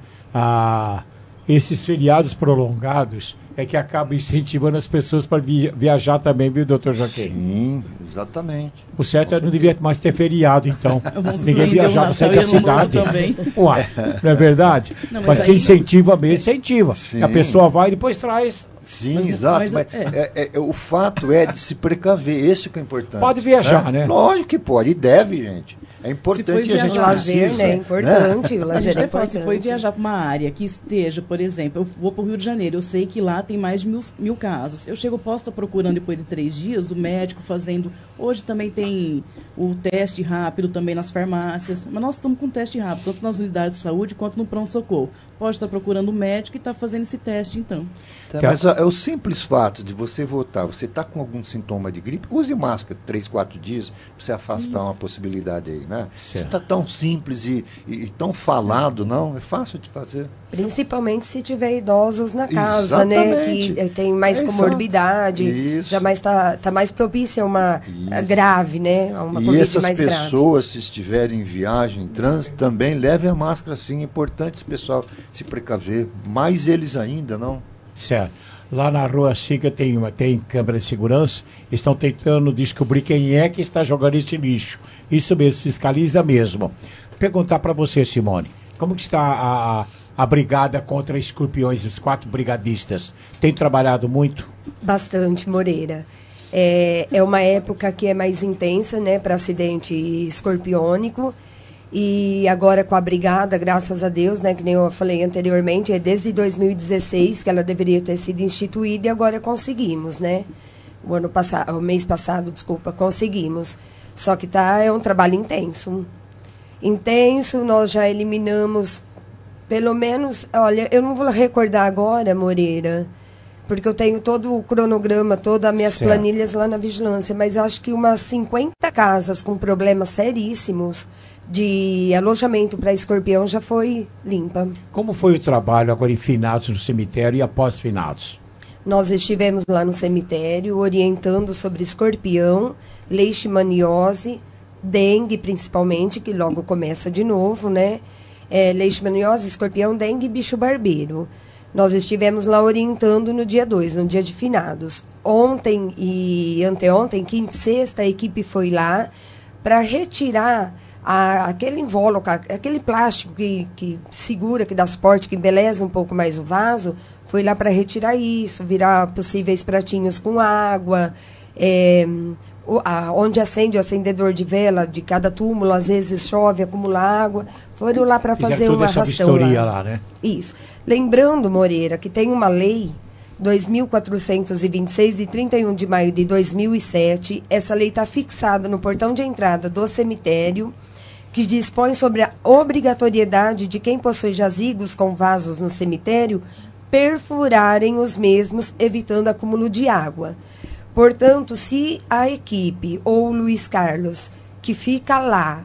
Ah, esses feriados prolongados é que acabam incentivando as pessoas para vi viajar também, viu, doutor Joaquim? Sim, exatamente. O certo é não devia mais ter feriado, então. Vamos Ninguém surpreender o viajava Natal sair e da Ano Novo cidade. também. Uai, não é verdade? Não, mas mas aí- quem incentiva mesmo, incentiva. Sim. A pessoa vai e depois traz. Sim, Mas- exato. mas Mas, é- é- é- o fato é de se precaver, esse que é importante. Pode viajar, né? Lógico que pode, e deve, gente. É importante e a gente viajar- Lazer, precisa. né? Importante, o A lazer gente é vai falar, se for importante. viajar para uma área que esteja, por exemplo, eu vou para o Rio de Janeiro, eu sei que lá tem mais de mil, mil casos. Eu chego, posso estar procurando depois de três dias, o médico fazendo. Hoje também tem o teste rápido também nas farmácias, mas nós estamos com teste rápido, tanto nas unidades de saúde quanto no pronto-socorro. pode estar procurando um médico e estar fazendo esse teste, então. Tá, mas ó, é o simples fato de você voltar, você está com algum sintoma de gripe, use máscara três, quatro dias, para você afastar Isso. uma possibilidade aí, né? Isso está tão simples e, e, e tão falado, não? É fácil de fazer. Principalmente se tiver idosos na casa, Exatamente. né? Que tem mais é comorbidade, já mais está tá mais propícia a uma a grave, né? A uma e essas mais pessoas, grave. se estiverem em viagem, em trânsito, também levem a máscara, sim. É importante esse pessoal se precaver. Mais eles ainda, não? Certo. Lá na Rua Siga tem, uma, tem câmera de segurança, estão tentando descobrir quem é que está jogando esse lixo. Isso mesmo, fiscaliza mesmo. Perguntar para você, Simone, como que está a, a, a brigada contra escorpiões, os quatro brigadistas? Tem trabalhado muito? Bastante, Moreira. É, é uma época que é mais intensa, né, para acidente escorpiônico. E agora com a brigada, graças a Deus, né, que nem eu falei anteriormente, é desde dois mil e dezesseis que ela deveria ter sido instituída e agora conseguimos, né? O ano passado, o mês passado, desculpa, conseguimos. Só que tá, é um trabalho intenso. Intenso, nós já eliminamos, pelo menos, olha, eu não vou recordar agora, Moreira, porque eu tenho todo o cronograma, todas as minhas certo. planilhas lá na vigilância, mas acho que umas cinquenta casas com problemas seríssimos de alojamento para escorpião já foi limpa. Como foi o trabalho agora em finados no cemitério e após finados? Nós estivemos lá no cemitério orientando sobre escorpião, leishmaniose, dengue principalmente, que logo começa de novo, né? É, leishmaniose, escorpião, dengue e bicho barbeiro. Nós estivemos lá orientando no dia dois, no dia de finados. Ontem e anteontem, quinta e sexta, a equipe foi lá para retirar a, aquele invólucro, aquele plástico que, que segura, que dá suporte, que embeleza um pouco mais o vaso, foi lá para retirar isso, virar possíveis pratinhos com água, é, o, a, onde acende o acendedor de vela de cada túmulo, às vezes chove, acumula água, foram lá para fazer uma arrastão lá. lá, né? Isso. Lembrando, Moreira, que tem uma lei dois mil quatrocentos e vinte e seis, de trinta e um de maio de dois mil e sete, essa lei está fixada no portão de entrada do cemitério, que dispõe sobre a obrigatoriedade de quem possui jazigos com vasos no cemitério perfurarem os mesmos, evitando acúmulo de água. Portanto, se a equipe ou o Luiz Carlos, que fica lá,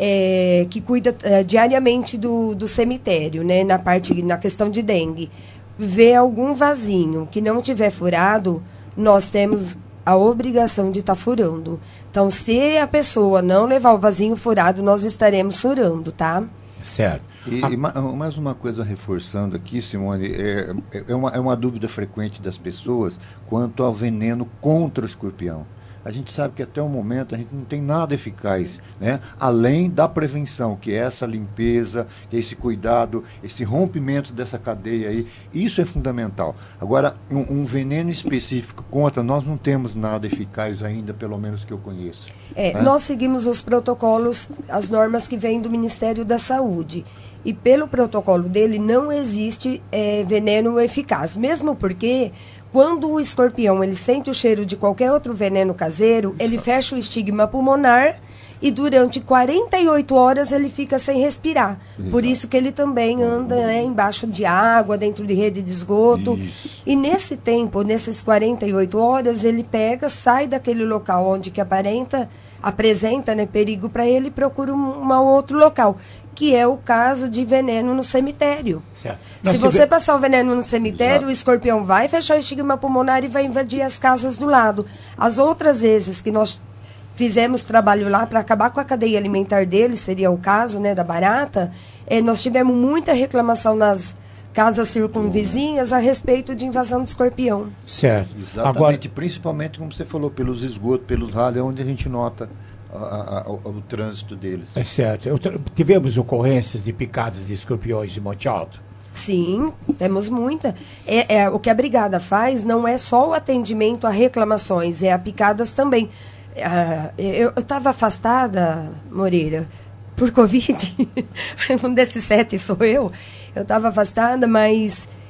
é, que cuida é, diariamente do, do cemitério, né, na parte, na questão de dengue, vê algum vasinho que não tiver furado, nós temos a obrigação de estar tá furando. Então, se a pessoa não levar o vasinho furado, nós estaremos furando, tá? Certo. E, e mais uma coisa reforçando aqui, Simone, é, é, uma, é uma dúvida frequente das pessoas quanto ao veneno contra o escorpião. A gente sabe que até o momento a gente não tem nada eficaz, né? Além da prevenção, que é essa limpeza, que é esse cuidado, esse rompimento dessa cadeia aí. Isso é fundamental. Agora, um, um veneno específico contra, nós não temos nada eficaz ainda, pelo menos que eu conheço. É, né? Nós seguimos os protocolos, as normas que vêm do Ministério da Saúde. E pelo protocolo dele não existe é, veneno eficaz, mesmo porque quando o escorpião ele sente o cheiro de qualquer outro veneno caseiro, Isso. ele fecha o estigma pulmonar e durante quarenta e oito horas ele fica sem respirar. Exato. Por isso que ele também anda né, embaixo de água, dentro de rede de esgoto. Isso. E nesse tempo, nessas quarenta e oito horas, ele pega, sai daquele local onde que aparenta, apresenta né, perigo para ele e procura um, um outro local, que é o caso de veneno no cemitério. Certo. Se você vê... passar o veneno no cemitério, Exato. O escorpião vai fechar o estigma pulmonar e vai invadir as casas do lado. As outras vezes que nós fizemos trabalho lá para acabar com a cadeia alimentar dele, seria o caso né, da barata, eh, nós tivemos muita reclamação nas casas circunvizinhas a respeito de invasão de escorpião. Certo. Exatamente, Agora... principalmente, como você falou, pelos esgotos, pelos ralhos, é onde a gente nota a, a, a, o, o trânsito deles. É certo. Eu, tivemos ocorrências de picadas de escorpiões em Monte Alto? Sim, temos muita. É, é, o que a brigada faz não é só o atendimento a reclamações, é a picadas também. Ah, eu estava afastada, Moreira, por Covid. Um desses sete sou eu. Eu estava afastada, mas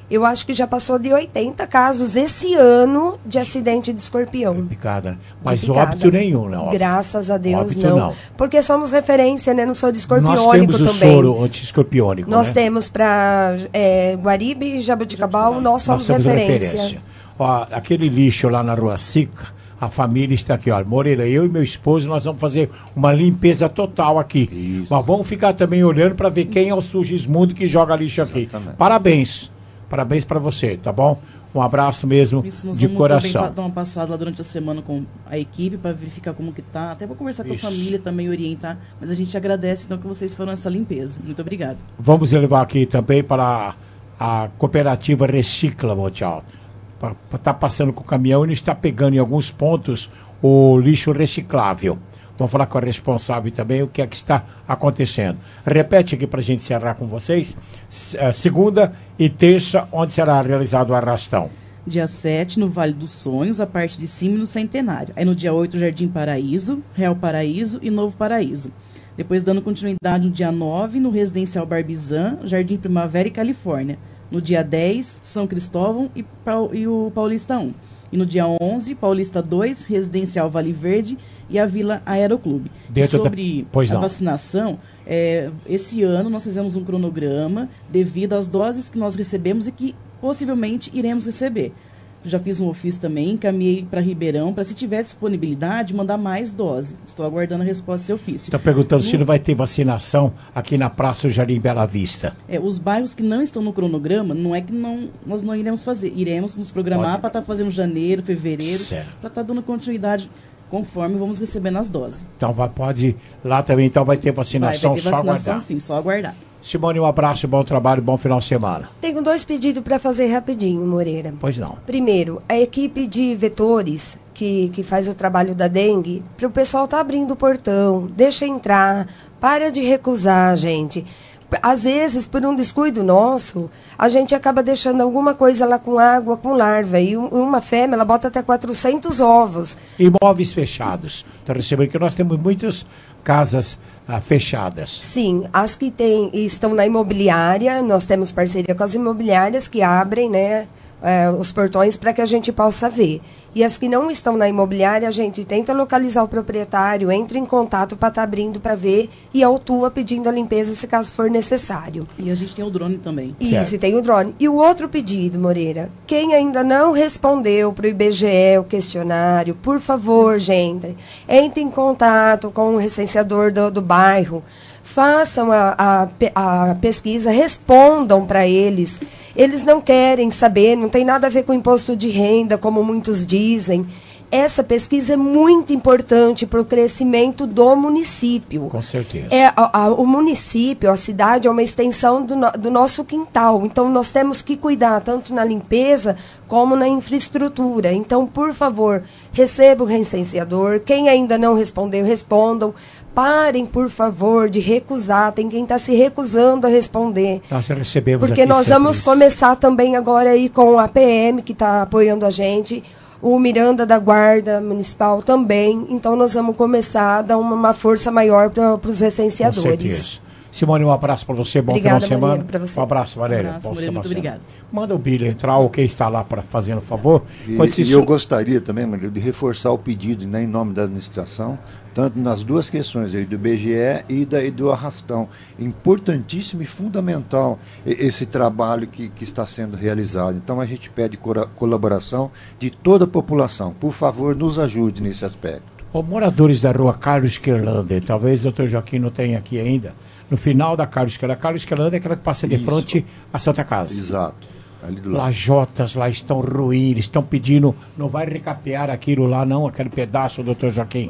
Eu acho que já passou de oitenta casos esse ano de acidente de escorpião. Picada, né? Mas picada. óbito nenhum, né? Óbito. Graças a Deus, Óbito não. não. Porque somos referência, né, no soro escorpiônico Nós temos o também. soro anti-escorpiônico, Nós né? temos para é, Guaribe e Jabuticabal, nós somos Nós temos referência. referência. Ó, aquele lixo lá na Rua Sica, a família está aqui, ó. Moreira, eu e meu esposo, nós vamos fazer uma limpeza total aqui. Isso. Mas vamos ficar também olhando para ver quem é o Sugismundo que joga lixo aqui. Exatamente. Parabéns. Parabéns para você, tá bom? Um abraço mesmo Isso, nós de vamos coração. também dar uma passada lá durante a semana com a equipe para verificar como que tá, até para conversar com Isso. a família também, orientar. Mas a gente agradece então que vocês foram essa limpeza. Muito obrigado. Vamos levar aqui também para a cooperativa Recicla Mundial. Para estar tá passando com o caminhão e está pegando em alguns pontos o lixo reciclável. Vamos falar com a responsável também o que é que está acontecendo. Repete aqui para a gente encerrar com vocês. Segunda e terça, onde será realizado o arrastão? Dia sete, no Vale dos Sonhos, a parte de cima no Centenário. Aí no dia oito, Jardim Paraíso, Real Paraíso e Novo Paraíso. Depois dando continuidade no dia nove, no Residencial Barbizan, Jardim Primavera e Califórnia. No dia dez, São Cristóvão e, Pau, e o Paulista um. E no dia onze, Paulista dois, Residencial Vale Verde e a Vila Aeroclube. Dentro Sobre da... pois a não. vacinação, é, esse ano nós fizemos um cronograma devido às doses que nós recebemos e que possivelmente iremos receber. Já fiz um ofício também, encaminhei para Ribeirão, para se tiver disponibilidade, mandar mais doses. Estou aguardando a resposta do seu ofício. Está perguntando no... se não vai ter vacinação aqui na Praça do Jardim Bela Vista. É, os bairros que não estão no cronograma, não é que não, nós não iremos fazer. Iremos nos programar para estar tá fazendo janeiro, fevereiro, para estar tá dando continuidade conforme vamos recebendo as doses. Então vai, pode, lá também então vai ter vacinação, vai, vai ter vacinação só aguardar. Sim, só aguardar. Simone, um abraço, bom trabalho, bom final de semana. Tenho dois pedidos para fazer rapidinho, Moreira. Pois não. Primeiro, a equipe de vetores que, que faz o trabalho da dengue, para o pessoal tá abrindo o portão, deixa entrar, para de recusar, gente. Às vezes, por um descuido nosso, a gente acaba deixando alguma coisa lá com água, com larva. E um, uma fêmea, ela bota até quatrocentos ovos. Imóveis fechados. Então, recebendo que nós temos muitas casas ah, fechadas. Sim, as que tem, estão na imobiliária, nós temos parceria com as imobiliárias que abrem, né, é, os portões para que a gente possa ver. E as que não estão na imobiliária, a gente tenta localizar o proprietário, entra em contato para estar tá abrindo para ver e autua pedindo a limpeza se caso for necessário. E a gente tem o drone também. Isso, certo. E tem o drone. E o outro pedido, Moreira, quem ainda não respondeu para o I B G E o questionário, por favor, gente, entre em contato com o recenseador do, do bairro, façam a, a, a pesquisa, respondam para eles. Eles não querem saber, não tem nada a ver com imposto de renda, como muitos dizem. Essa pesquisa é muito importante para o crescimento do município. Com certeza. É, a, a, o município, a cidade, é uma extensão do, no, do nosso quintal. Então, nós temos que cuidar tanto na limpeza como na infraestrutura. Então, por favor, receba o recenseador. Quem ainda não respondeu, respondam. Parem, por favor, de recusar. Tem quem está se recusando a responder. Nós recebemos Porque aqui nós vamos isso. começar também agora aí com a P M, que está apoiando a gente. O Miranda da Guarda Municipal também. Então, nós vamos começar a dar uma, uma força maior para os recenseadores. Com certeza. Simone, um abraço para você. Bom Obrigada, final de semana. Maria, você. Um abraço, Valéria. Um abraço, Bom Maria, muito obrigada. Manda o Billy entrar, ou quem está lá para fazendo favor. E, e isso... eu gostaria também, Maria, de reforçar o pedido, né, em nome da administração, tanto nas duas questões aí, do I B G E e, da, e do arrastão. Importantíssimo e fundamental esse trabalho que, que está sendo realizado. Então a gente pede cora- colaboração de toda a população. Por favor, nos ajude nesse aspecto. Os moradores da rua Carlos Quirlander, talvez o doutor Joaquim não tenha aqui ainda, no final da Carlos Quirlander, Carlos Quirlander é aquela que passa de Isso. frente à Santa Casa. Exato. Ali do lado. Lajotas lá estão ruínas, estão pedindo, não vai recapear aquilo lá não, aquele pedaço, doutor Joaquim.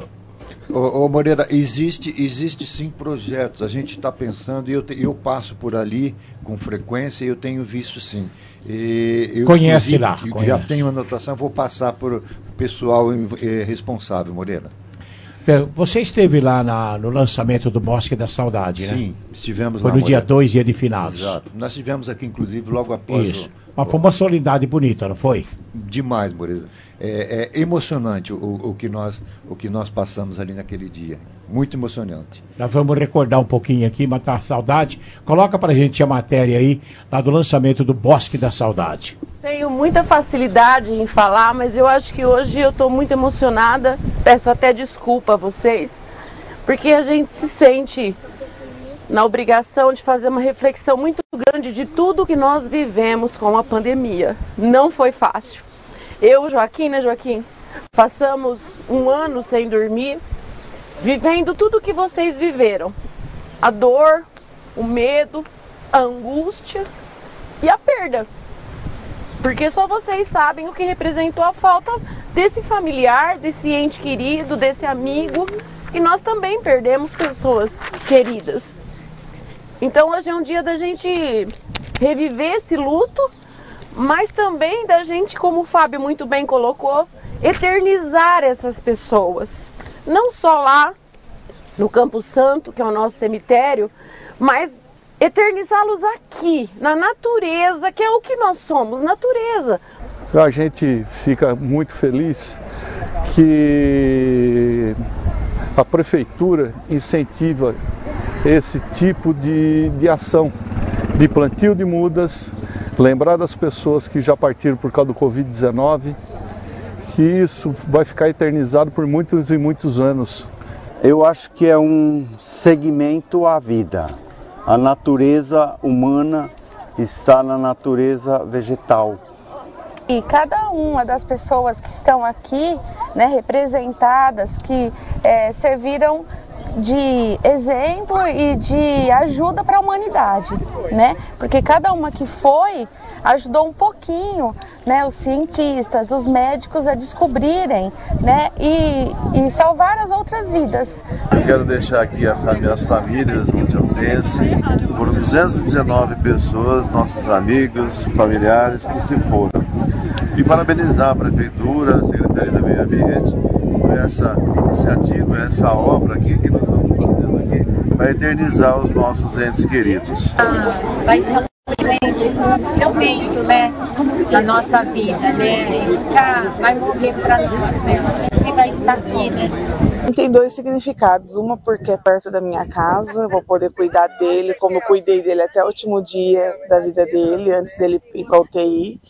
Ô, ô Moreira, existe, existe sim projetos, a gente está pensando, e eu, te, eu passo por ali com frequência e eu tenho visto sim. E eu, conhece lá. Eu conhece. já tenho anotação, vou passar para o pessoal eh, responsável, Moreira. Você esteve lá na, no lançamento do Bosque da Saudade, né? Sim, estivemos foi lá. Foi no dia dois, dia de finados. Exato. Nós estivemos aqui, inclusive, logo após. Isso. O, Mas foi uma solenidade bonita, não foi? Demais, Moreira. é, é emocionante o, o, que nós, o que nós passamos ali naquele dia. Muito emocionante. Nós vamos recordar um pouquinho aqui, matar a saudade. Coloca pra gente a matéria aí, lá do lançamento do Bosque da Saudade. Tenho muita facilidade em falar, mas eu acho que hoje eu estou muito emocionada. Peço até desculpa a vocês, porque a gente se sente na obrigação de fazer uma reflexão muito grande de tudo que nós vivemos com a pandemia. Não foi fácil. Eu, Joaquim, né, Joaquim? Passamos um ano sem dormir, vivendo tudo que vocês viveram. A dor, o medo, a angústia e a perda. Porque só vocês sabem o que representou a falta desse familiar, desse ente querido, desse amigo. E nós também perdemos pessoas queridas. Então hoje é um dia da gente reviver esse luto, mas também da gente, como o Fábio muito bem colocou, eternizar essas pessoas. Não só lá no Campo Santo, que é o nosso cemitério, mas eternizá-los aqui, na natureza, que é o que nós somos, natureza. A gente fica muito feliz que a prefeitura incentiva esse tipo de, de ação, de plantio de mudas, lembrar das pessoas que já partiram por causa do covid dezenove, que isso vai ficar eternizado por muitos e muitos anos. Eu acho que é um segmento à vida. A natureza humana está na natureza vegetal. E cada uma das pessoas que estão aqui, né, representadas, que é, serviram de exemplo e de ajuda para a humanidade, né? Porque cada uma que foi ajudou um pouquinho, né, os cientistas, os médicos a descobrirem, né, e, e salvar as outras vidas. Eu quero deixar aqui a família, as famílias mundialtense, por duzentas e dezenove pessoas, nossos amigos, familiares que se foram. E parabenizar a Prefeitura, a Secretaria do Meio Ambiente, por essa iniciativa, essa obra aqui que nós estamos fazendo aqui, para eternizar os nossos entes queridos. Ah, vai estar presente realmente, né, na nossa vida, né, e vai morrer para nós, né, e vai estar aqui, né. Tem dois significados, uma porque é perto da minha casa, vou poder cuidar dele, como eu cuidei dele até o último dia da vida dele, antes dele ir para a U T I.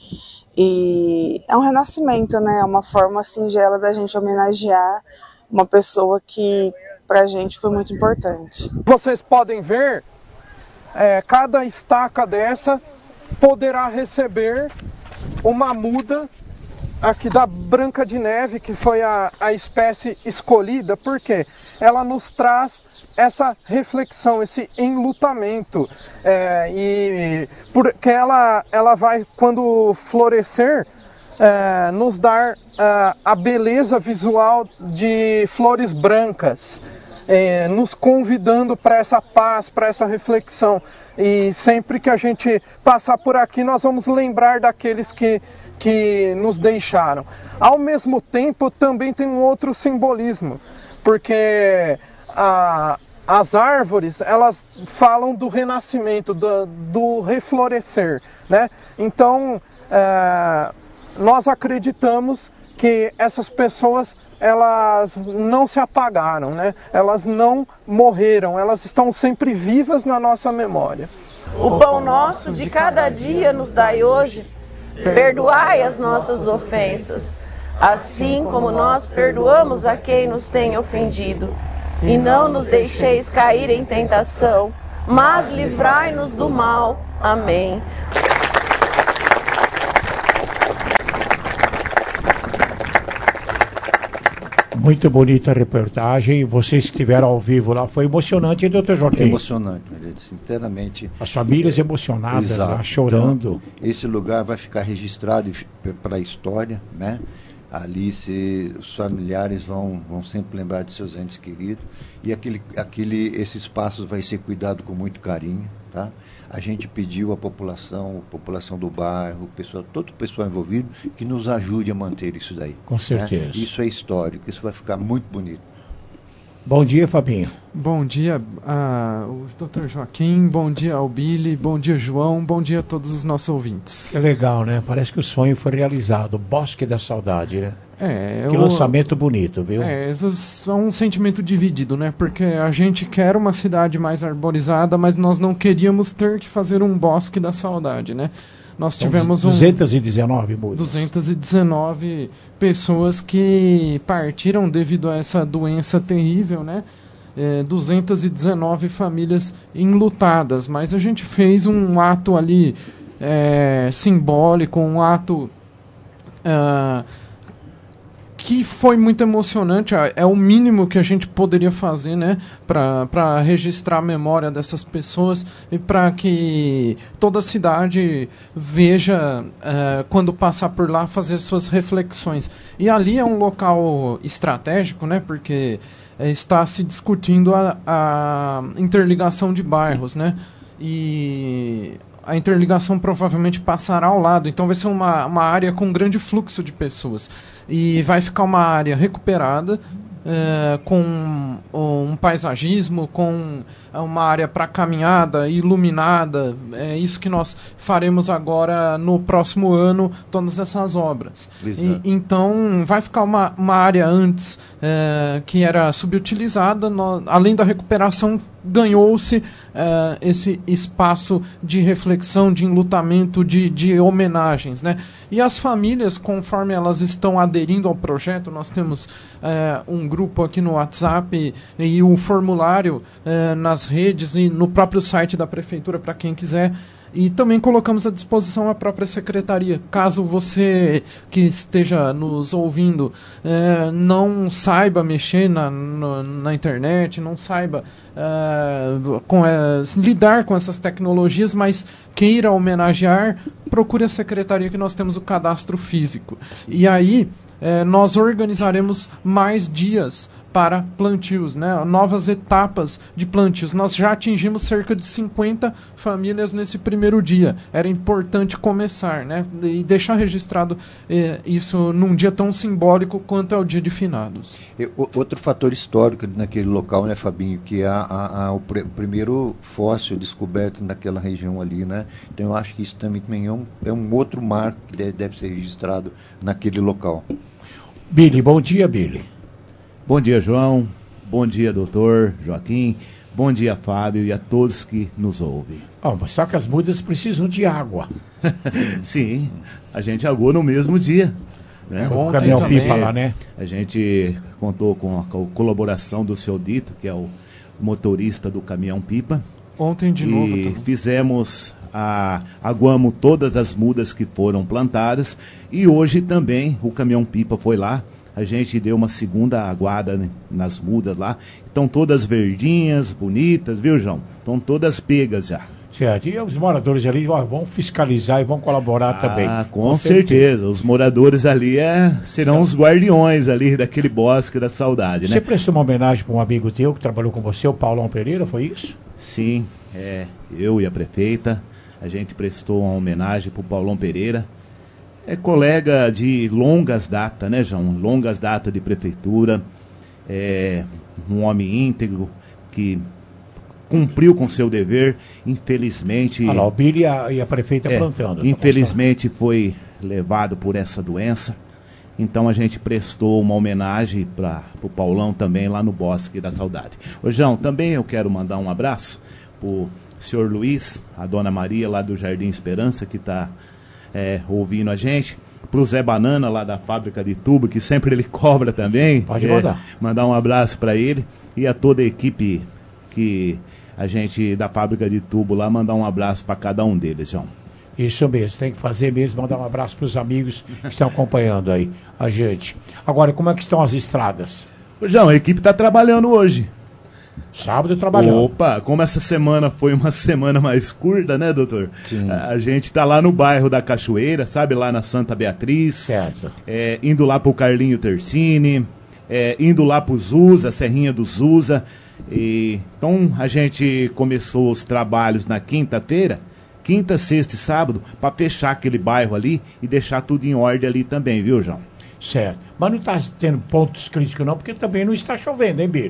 E é um renascimento, né? É uma forma singela da gente homenagear uma pessoa que pra gente foi muito importante. Vocês podem ver, é, cada estaca dessa poderá receber uma muda aqui da Branca de Neve, que foi a, a espécie escolhida, porque ela nos traz essa reflexão, esse enlutamento, é, e porque ela, ela vai, quando florescer, é, nos dar é, a beleza visual de flores brancas, é, nos convidando para essa paz, para essa reflexão. E sempre que a gente passar por aqui, nós vamos lembrar daqueles que que nos deixaram. Ao mesmo tempo, também tem um outro simbolismo, porque a, as árvores, elas falam do renascimento, do, do reflorescer, né? Então, é, nós acreditamos que essas pessoas, elas não se apagaram, né? Elas não morreram, elas estão sempre vivas na nossa memória. O pão nosso de cada dia nos dai hoje. Perdoai as nossas ofensas, assim como nós perdoamos a quem nos tem ofendido. E não nos deixeis cair em tentação, mas livrai-nos do mal. Amém. Muito bonita a reportagem. Vocês que estiveram ao vivo lá, foi emocionante, hein, doutor Joaquim? É emocionante, sinceramente. As famílias emocionadas Exato. lá, chorando. Então, esse lugar vai ficar registrado para a história, né? Ali se, os familiares vão, vão sempre lembrar de seus entes queridos. E aquele, aquele, esse espaço vai ser cuidado com muito carinho, tá? A gente pediu à população, a população do bairro, pessoal, todo o pessoal envolvido, que nos ajude a manter isso daí. Com certeza. Né? Isso é histórico, isso vai ficar muito bonito. Bom dia, Fabinho. Bom dia, uh, o doutor Joaquim, bom dia ao Billy, bom dia, João, bom dia a todos os nossos ouvintes. Que legal, né? Parece que o sonho foi realizado, Bosque da Saudade, né? É, que eu, lançamento bonito, viu? É, é um sentimento dividido, né? Porque a gente quer uma cidade mais arborizada, mas nós não queríamos ter que fazer um Bosque da Saudade, né? Nós São tivemos um, duzentas e dezenove mudas. duzentas e dezenove pessoas que partiram devido a essa doença terrível, né? É, duzentas e dezenove famílias enlutadas, mas a gente fez um ato ali é, simbólico, um ato uh, que foi muito emocionante. É o mínimo que a gente poderia fazer, né, para registrar a memória dessas pessoas e para que toda a cidade veja, uh, quando passar por lá, fazer suas reflexões. E ali é um local estratégico, né, porque está se discutindo a, a interligação de bairros, né? E a interligação provavelmente passará ao lado, então vai ser uma, uma área com grande fluxo de pessoas. E vai ficar uma área recuperada, é, com um, um paisagismo, com uma área para caminhada, iluminada. É isso que nós faremos agora no próximo ano, todas essas obras. E, então vai ficar uma, uma área antes é, que era subutilizada, no, além da recuperação, ganhou-se é, esse espaço de reflexão, de enlutamento, de, de homenagens, né? E as famílias, conforme elas estão aderindo ao projeto, nós temos é, um grupo aqui no WhatsApp e, e um formulário é, nas redes e no próprio site da Prefeitura para quem quiser. E também colocamos à disposição a própria Secretaria. Caso você que esteja nos ouvindo é, não saiba mexer na, na, na internet, não saiba é, com, é, lidar com essas tecnologias, mas queira homenagear, procure a Secretaria, que nós temos o cadastro físico. E aí é, nós organizaremos mais dias para plantios, né? Novas etapas de plantios. Nós já atingimos cerca de cinquenta famílias nesse primeiro dia. Era importante começar, né? E deixar registrado eh, isso num dia tão simbólico quanto é o dia de finados. E, outro fator histórico naquele local, né, Fabinho, que é a, a, a, o, pr- o primeiro fóssil descoberto naquela região ali, né? Então eu acho que isso também, também é, um, é um outro marco que deve, deve ser registrado naquele local. Billy, bom dia, Billy. Bom dia, João. Bom dia, doutor Joaquim. Bom dia, Fábio, e a todos que nos ouvem. Oh, mas só que as mudas precisam de água. Sim, a gente aguou no mesmo dia. Né? O caminhão-pipa lá, né? A gente contou com a colaboração do seu Dito, que é o motorista do caminhão-pipa. Ontem de e novo. E fizemos, a, aguamos todas as mudas que foram plantadas. E hoje também o caminhão-pipa foi lá. A gente deu uma segunda aguada, né, nas mudas lá. Estão todas verdinhas, bonitas, viu, João? Estão todas pegas já. Certo. E os moradores ali ó, vão fiscalizar e vão colaborar ah, também. Com, com certeza. certeza. Os moradores ali é, serão os guardiões ali daquele Bosque da Saudade, né? Você prestou uma homenagem para um amigo teu que trabalhou com você, o Paulão Pereira, foi isso? Sim, é, eu e a prefeita, a gente prestou uma homenagem para o Paulão Pereira. É colega de longas datas, né, João? Longas datas de prefeitura. É um homem íntegro que cumpriu com seu dever. Infelizmente... Ah lá, o Billy e a, e a prefeita é, plantando. Infelizmente foi levado por essa doença. Então a gente prestou uma homenagem para o Paulão também lá no Bosque da Saudade. Ô, João, também eu quero mandar um abraço para o senhor Luiz, a dona Maria lá do Jardim Esperança, que está... É, ouvindo a gente, pro Zé Banana lá da fábrica de tubo, que sempre ele cobra também. Pode é, mandar. Mandar um abraço para ele e a toda a equipe que a gente da fábrica de tubo lá, mandar um abraço para cada um deles, João. Isso mesmo, tem que fazer mesmo, mandar um abraço para os amigos que estão acompanhando aí a gente. Agora, como é que estão as estradas? João, a equipe está trabalhando hoje. Sábado trabalhando. Opa, como essa semana foi uma semana mais curta, né, doutor? Sim. A, a gente tá lá no bairro da Cachoeira, sabe? Lá na Santa Beatriz. Certo. É, indo lá pro Carlinho Tercini, é, indo lá pro Zusa, Serrinha do Zusa. E, então a gente começou os trabalhos na quinta-feira, quinta, sexta e sábado, para fechar aquele bairro ali e deixar tudo em ordem ali também, viu, João? Certo. Mas não está tendo pontos críticos não, porque também não está chovendo, hein, Billy?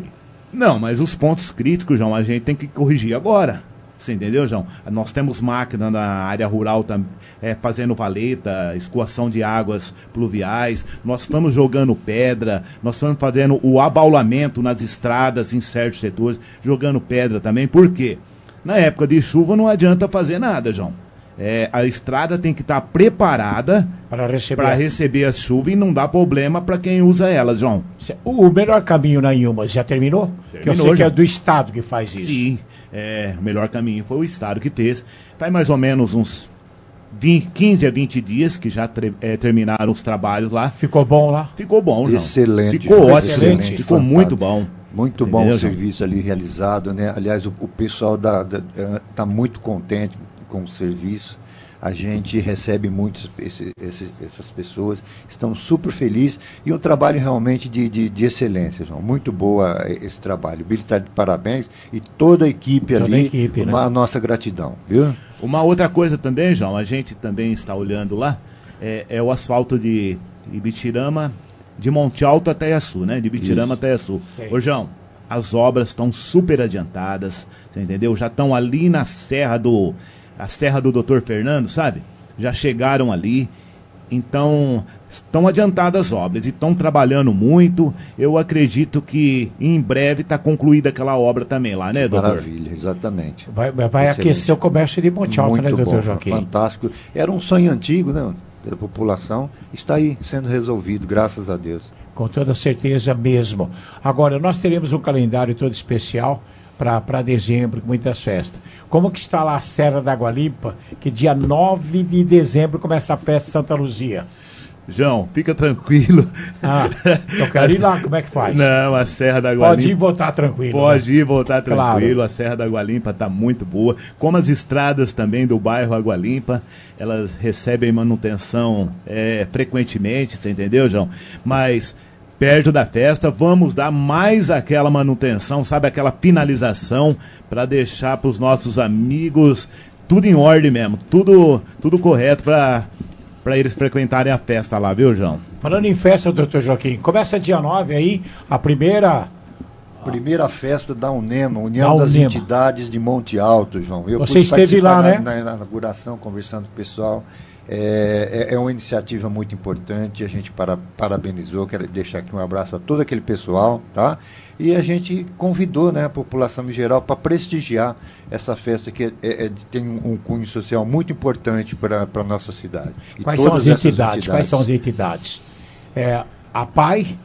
Não, mas os pontos críticos, João, a gente tem que corrigir agora. Você entendeu, João? Nós temos máquina na área rural tam, é, fazendo valeta, escoação de águas pluviais, nós estamos jogando pedra, nós estamos fazendo o abaulamento nas estradas em certos setores, jogando pedra também. Por quê? Na época de chuva não adianta fazer nada, João. É, a estrada tem que estar preparada para receber. Pra receber as chuvas e não dá problema para quem usa elas, João. O melhor caminho na Inhumas já terminou? Terminou, que eu sei que já. é do Estado que faz isso. Sim, é, o melhor caminho foi o Estado que fez. Faz mais ou menos uns vinte, quinze a vinte dias que já é, terminaram os trabalhos lá. Ficou bom lá? Ficou bom, João. Excelente. Ficou João. ótimo. Excelente, ficou fantástico. muito bom. Muito Entendeu, bom o João? serviço ali realizado, né? Aliás, o, o pessoal da, da, da, tá muito contente com o serviço. A gente recebe muitas esse, esse, essas pessoas, estão super felizes e um trabalho realmente de, de, de excelência, João. Muito boa esse trabalho. O Billy está de parabéns e toda a equipe toda ali, a equipe, uma, né? a nossa gratidão, viu? Uma outra coisa também, João, a gente também está olhando lá, é, é o asfalto de Ibitirama, de Monte Alto até Iaçu, né? De Ibitirama Isso. até Iaçu. Ô, João, as obras estão super adiantadas, você entendeu? Já estão ali na serra do... a serra do doutor Fernando, sabe? Já chegaram ali, então estão adiantadas as obras e estão trabalhando muito. Eu acredito que em breve está concluída aquela obra também lá, né, doutor? Maravilha, exatamente. Vai, vai aquecer o comércio de Monte Alto, né, doutor Joaquim? Fantástico. Era um sonho antigo, né, da população. Está aí sendo resolvido, graças a Deus. Com toda certeza mesmo. Agora, nós teremos um calendário todo especial para dezembro, com muitas festas. Como que está lá a Serra da Água Limpa, que dia nove de dezembro começa a festa Santa Luzia? João, fica tranquilo. Ah, eu quero ir lá, como é que faz? Não, a Serra da Água Limpa... Pode ir e voltar tranquilo. Pode né? ir e voltar tranquilo, Claro. A Serra da Água Limpa está muito boa. Como as estradas também do bairro Água Limpa, elas recebem manutenção é, frequentemente, você entendeu, João? Mas... perto da festa, vamos dar mais aquela manutenção, sabe, aquela finalização para deixar para os nossos amigos tudo em ordem mesmo, tudo, tudo correto para para eles frequentarem a festa lá, viu, João? Falando em festa, doutor Joaquim, começa dia nove aí, a primeira... Primeira festa da UNEMA, União da das UNEMA. Entidades de Monte Alto, João. Eu Você pude esteve participar lá, na, né? Na, na inauguração, conversando com o pessoal. É, é, é uma iniciativa muito importante, a gente para, parabenizou, quero deixar aqui um abraço a todo aquele pessoal, tá? E a gente convidou, né, a população em geral para prestigiar essa festa que é, é, tem um, um cunho social muito importante para a nossa cidade. E Quais são todas as essas entidades? Quais são as entidades? É, a P A I...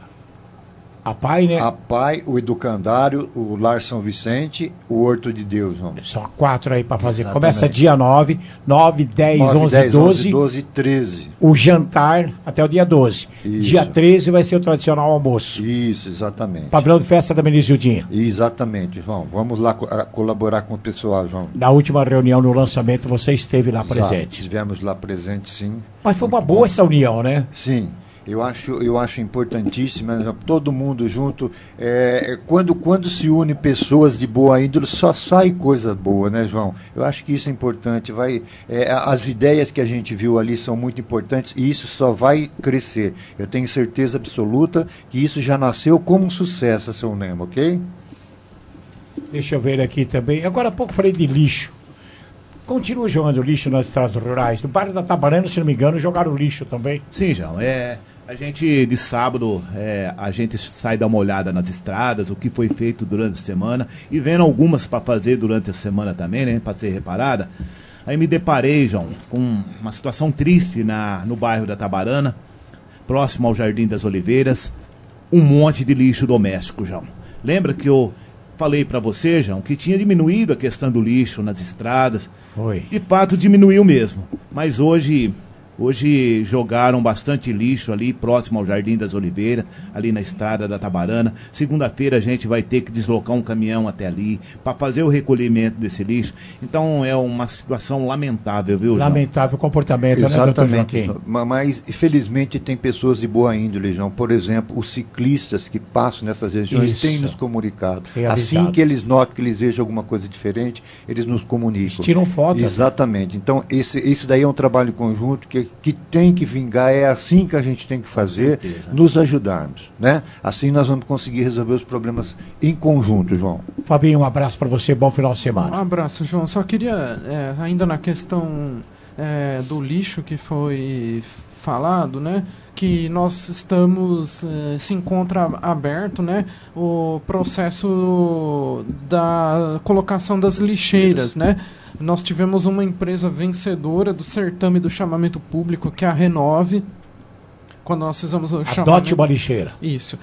A P A I, né? A P A I, o Educandário, o Lar São Vicente, o Horto de Deus, vamos. São quatro aí para fazer. Exatamente. Começa dia nove, nove, dez, nove, onze, dez, doze. onze, doze, treze. O jantar até o dia doze. Isso. Dia treze vai ser o tradicional almoço. Isso, exatamente. Pavilhão de festa da Menizildinha. Exatamente, João. Vamos lá co a colaborar com o pessoal, João. Na última reunião no lançamento você esteve lá presente. Exato, estivemos lá presente, sim. Mas foi uma boa essa união, né? Sim. Eu acho, eu acho importantíssima, todo mundo junto. É, quando, quando se une pessoas de boa índole, só sai coisa boa, né, João? Eu acho que isso é importante. Vai, é, as ideias que a gente viu ali são muito importantes e isso só vai crescer. Eu tenho certeza absoluta que isso já nasceu como um sucesso, seu Nemo, ok? Deixa eu ver aqui também. Agora há pouco falei de lixo. Continua jogando lixo nas estradas rurais. No bairro da Tabarana, se não me engano, jogaram lixo também. Sim, João. É, a gente, de sábado, é, a gente sai dar uma olhada nas estradas, o que foi feito durante a semana, e vendo algumas para fazer durante a semana também, né, para ser reparada. Aí me deparei, João, com uma situação triste na, no bairro da Tabarana, próximo ao Jardim das Oliveiras, um monte de lixo doméstico, João. Lembra que eu falei para você, João, que tinha diminuído a questão do lixo nas estradas? Foi. De fato diminuiu mesmo, mas hoje, hoje jogaram bastante lixo ali próximo ao Jardim das Oliveiras, ali na estrada da Tabarana. Segunda-feira a gente vai ter que deslocar um caminhão até ali para fazer o recolhimento desse lixo. Então é uma situação lamentável, viu, João? Lamentável comportamento, né, doutor Joaquim? Mas infelizmente tem pessoas de boa índole, João. Por exemplo, os ciclistas que passam nessas regiões Isso. têm nos comunicado. Tem Assim avisado. que eles notam que eles vejam alguma coisa diferente, eles nos comunicam. Tiram fotos. Exatamente. Então esse, esse daí é um trabalho conjunto que coisa que tem que vingar, é assim que a gente tem que fazer, nos ajudarmos, né? Assim nós vamos conseguir resolver os problemas em conjunto, João. Fabinho, um abraço para você, bom final de semana. Um abraço, João. Só queria, é, ainda na questão é, do lixo que foi falado, né? Que nós estamos, eh, se encontra aberto, né, o processo da colocação das lixeiras, né? Nós tivemos uma empresa vencedora do certame do chamamento público, que é a Renove, quando nós fizemos o chamamento. Adote uma lixeira. Isso.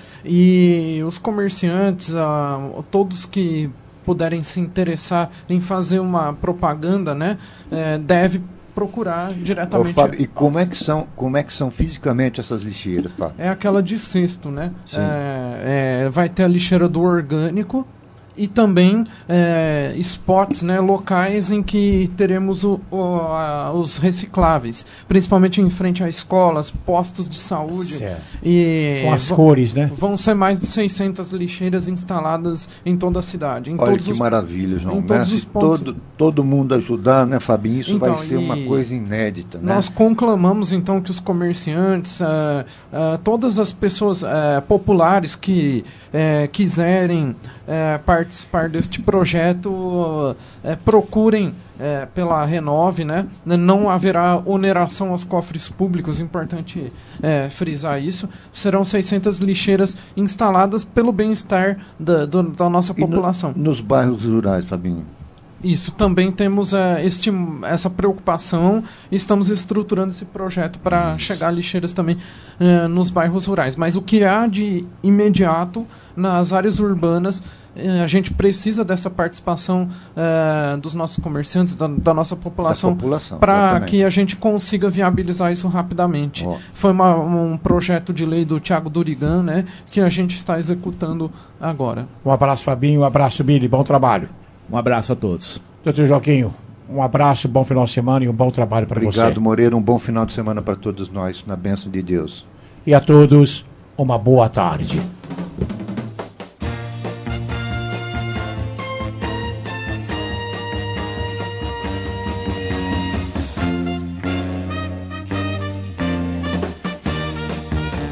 E os comerciantes, ah, todos que puderem se interessar em fazer uma propaganda, né, eh, deve procurar diretamente. Ô, Fábio, e como é que são, como é que são fisicamente essas lixeiras, Fábio? É aquela de cesto, né? É, é, vai ter a lixeira do orgânico e também é, spots, né, locais em que teremos o, o, a, os recicláveis, principalmente em frente a escolas, postos de saúde. Certo. E com as cores, né? Vão ser mais de seiscentas lixeiras instaladas em toda a cidade. Em Olha todos que os, maravilha, João. em Né? todos Se os pontos. todo, todo mundo ajudar, né, Fabinho? Isso então, vai ser uma coisa inédita, né? Nós conclamamos, então, que os comerciantes, uh, uh, todas as pessoas uh, populares que uh, quiserem uh, participar deste projeto, uh, uh, procurem uh, pela Renove, né? Não haverá oneração aos cofres públicos, importante uh, frisar isso. Serão seiscentas lixeiras instaladas pelo bem-estar da, do, da nossa e população. No, nos bairros rurais, Fabinho? Isso, também temos uh, este, essa preocupação e estamos estruturando esse projeto para chegar a lixeiras também uh, nos bairros rurais. Mas o que há de imediato nas áreas urbanas, uh, a gente precisa dessa participação uh, dos nossos comerciantes, da, da nossa população, população para que a gente consiga viabilizar isso rapidamente. Oh. Foi uma, um projeto de lei do Thiago Durigan, né, que a gente está executando agora. Um abraço, Fabinho, um abraço, Billy, bom trabalho. Um abraço a todos. Doutor Joaquinho, um abraço, bom final de semana e um bom trabalho para você. Obrigado, Moreira. Um bom final de semana para todos nós, na bênção de Deus. E a todos, uma boa tarde.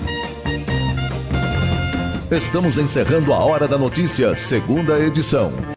Estamos encerrando a Hora da Notícia, segunda edição.